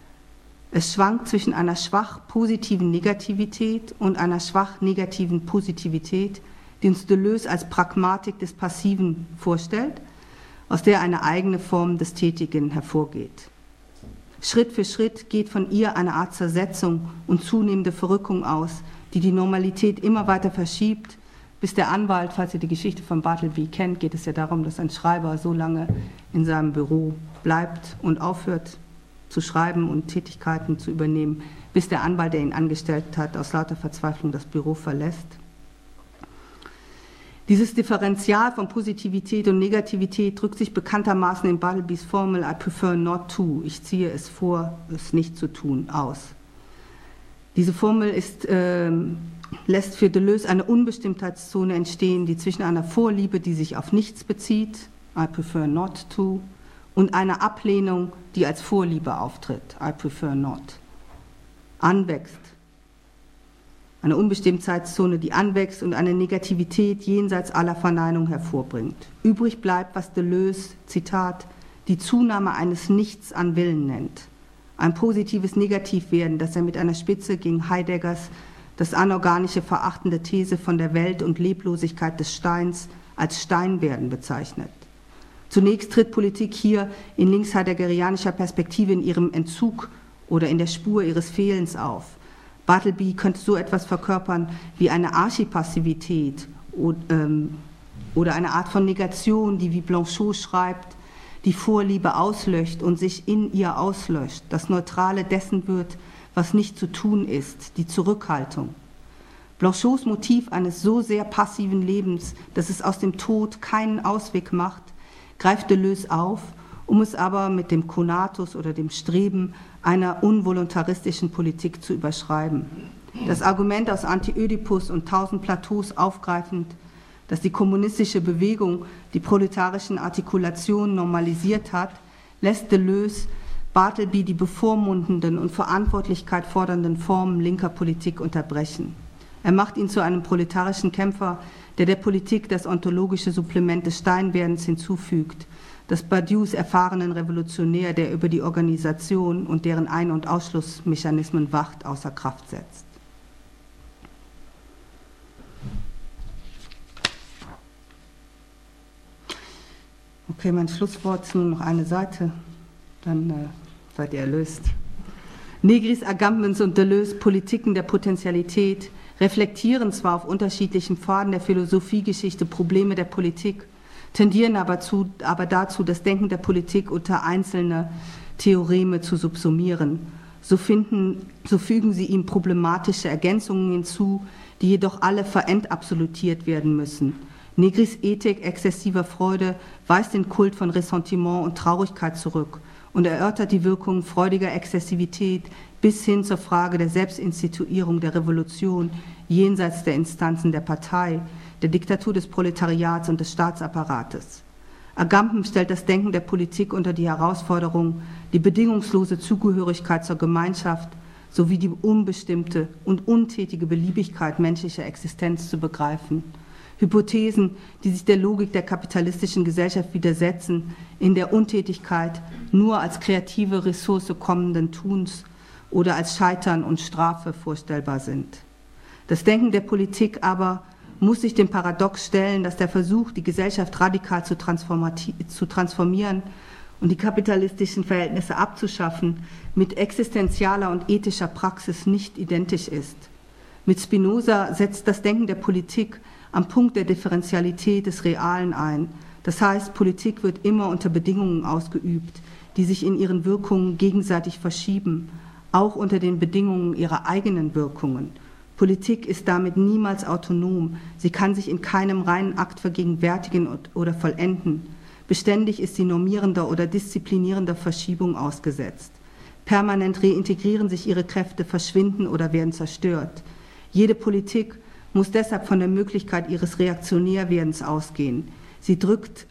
Es schwankt zwischen einer schwach positiven Negativität und einer schwach negativen Positivität, die uns Deleuze als Pragmatik des Passiven vorstellt, aus der eine eigene Form des Tätigen hervorgeht. Schritt für Schritt geht von ihr eine Art Zersetzung und zunehmende Verrückung aus, die die Normalität immer weiter verschiebt, bis der Anwalt, falls ihr die Geschichte von Bartleby kennt, geht es ja darum, dass ein Schreiber so lange in seinem Büro bleibt und aufhört zu schreiben und Tätigkeiten zu übernehmen, bis der Anwalt, der ihn angestellt hat, aus lauter Verzweiflung das Büro verlässt. Dieses Differential von Positivität und Negativität drückt sich bekanntermaßen in Bartlebys Formel I prefer not to, ich ziehe es vor, es nicht zu tun, aus. Diese Formel ist, äh, lässt für Deleuze eine Unbestimmtheitszone entstehen, die zwischen einer Vorliebe, die sich auf nichts bezieht, I prefer not to, und einer Ablehnung, die als Vorliebe auftritt, I prefer not, anwächst. Eine Unbestimmtheitszone, die anwächst und eine Negativität jenseits aller Verneinung hervorbringt. Übrig bleibt, was Deleuze, Zitat, die Zunahme eines Nichts an Willen nennt. Ein positives Negativwerden, das er mit einer Spitze gegen Heideggers das anorganische verachtende These von der Welt und Leblosigkeit des Steins als Steinwerden bezeichnet. Zunächst tritt Politik hier in linksheidegerianischer Perspektive in ihrem Entzug oder in der Spur ihres Fehlens auf. Bartleby könnte so etwas verkörpern wie eine Archipassivität oder eine Art von Negation, die, wie Blanchot schreibt, die Vorliebe auslöscht und sich in ihr auslöscht, das Neutrale dessen wird, was nicht zu tun ist, die Zurückhaltung. Blanchots Motiv eines so sehr passiven Lebens, dass es aus dem Tod keinen Ausweg macht, greift Deleuze auf, um es aber mit dem Konatus oder dem Streben einer unvoluntaristischen Politik zu überschreiben. Das Argument aus Anti-Ödipus und Tausend Plateaus aufgreifend, dass die kommunistische Bewegung die proletarischen Artikulationen normalisiert hat, lässt Deleuze Bartleby die bevormundenden und Verantwortlichkeit fordernden Formen linker Politik unterbrechen. Er macht ihn zu einem proletarischen Kämpfer, der der Politik das ontologische Supplement des Steinwerdens hinzufügt, das Badiou's erfahrenen Revolutionär, der über die Organisation und deren Ein- und Ausschlussmechanismen wacht, außer Kraft setzt. Okay, mein Schlusswort ist nur noch eine Seite, dann äh, seid ihr erlöst. Negris, Agambens und Deleuze Politiken der Potentialität reflektieren zwar auf unterschiedlichen Pfaden der Philosophiegeschichte Probleme der Politik, tendieren aber, zu, aber dazu, das Denken der Politik unter einzelne Theoreme zu subsumieren. So, finden, so fügen sie ihm problematische Ergänzungen hinzu, die jedoch alle verentabsolutiert werden müssen. Negris Ethik exzessiver Freude weist den Kult von Ressentiment und Traurigkeit zurück und erörtert die Wirkung freudiger Exzessivität bis hin zur Frage der Selbstinstituierung der Revolution jenseits der Instanzen der Partei, der Diktatur des Proletariats und des Staatsapparates. Agamben stellt das Denken der Politik unter die Herausforderung, die bedingungslose Zugehörigkeit zur Gemeinschaft sowie die unbestimmte und untätige Beliebigkeit menschlicher Existenz zu begreifen. Hypothesen, die sich der Logik der kapitalistischen Gesellschaft widersetzen, in der Untätigkeit nur als kreative Ressource kommenden Tuns oder als Scheitern und Strafe vorstellbar sind. Das Denken der Politik aber muss sich dem Paradox stellen, dass der Versuch, die Gesellschaft radikal zu, zu transformieren und die kapitalistischen Verhältnisse abzuschaffen, mit existenzialer und ethischer Praxis nicht identisch ist. Mit Spinoza setzt das Denken der Politik am Punkt der Differentialität des Realen ein. Das heißt, Politik wird immer unter Bedingungen ausgeübt, die sich in ihren Wirkungen gegenseitig verschieben, auch unter den Bedingungen ihrer eigenen Wirkungen. Politik ist damit niemals autonom. Sie kann sich in keinem reinen Akt vergegenwärtigen oder vollenden. Beständig ist sie normierender oder disziplinierender Verschiebung ausgesetzt. Permanent reintegrieren sich ihre Kräfte, verschwinden oder werden zerstört. Jede Politik muss deshalb von der Möglichkeit ihres Reaktionärwerdens ausgehen. Sie drückt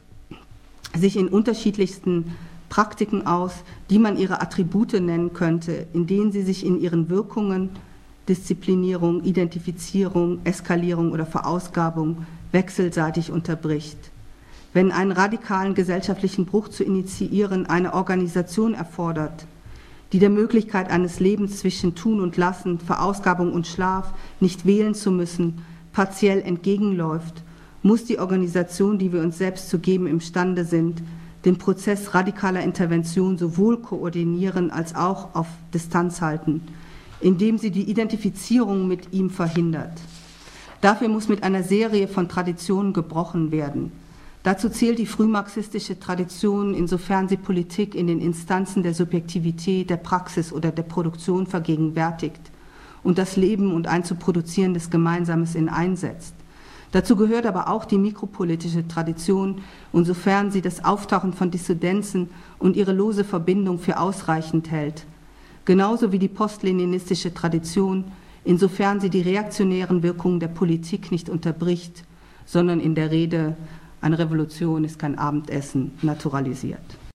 sich in unterschiedlichsten Praktiken aus, die man ihre Attribute nennen könnte, in denen sie sich in ihren Wirkungen, Disziplinierung, Identifizierung, Eskalierung oder Verausgabung wechselseitig unterbricht. Wenn einen radikalen gesellschaftlichen Bruch zu initiieren eine Organisation erfordert, die der Möglichkeit eines Lebens zwischen Tun und Lassen, Verausgabung und Schlaf, nicht wählen zu müssen, partiell entgegenläuft, muss die Organisation, die wir uns selbst zu geben imstande sind, den Prozess radikaler Intervention sowohl koordinieren als auch auf Distanz halten, indem sie die Identifizierung mit ihm verhindert. Dafür muss mit einer Serie von Traditionen gebrochen werden. Dazu zählt die frühmarxistische Tradition, insofern sie Politik in den Instanzen der Subjektivität, der Praxis oder der Produktion vergegenwärtigt und das Leben und ein zu produzierendes Gemeinsames in einsetzt. Dazu gehört aber auch die mikropolitische Tradition, insofern sie das Auftauchen von Dissidenzen und ihre lose Verbindung für ausreichend hält. Genauso wie die postleninistische Tradition, insofern sie die reaktionären Wirkungen der Politik nicht unterbricht, sondern in der Rede, eine Revolution ist kein Abendessen, naturalisiert.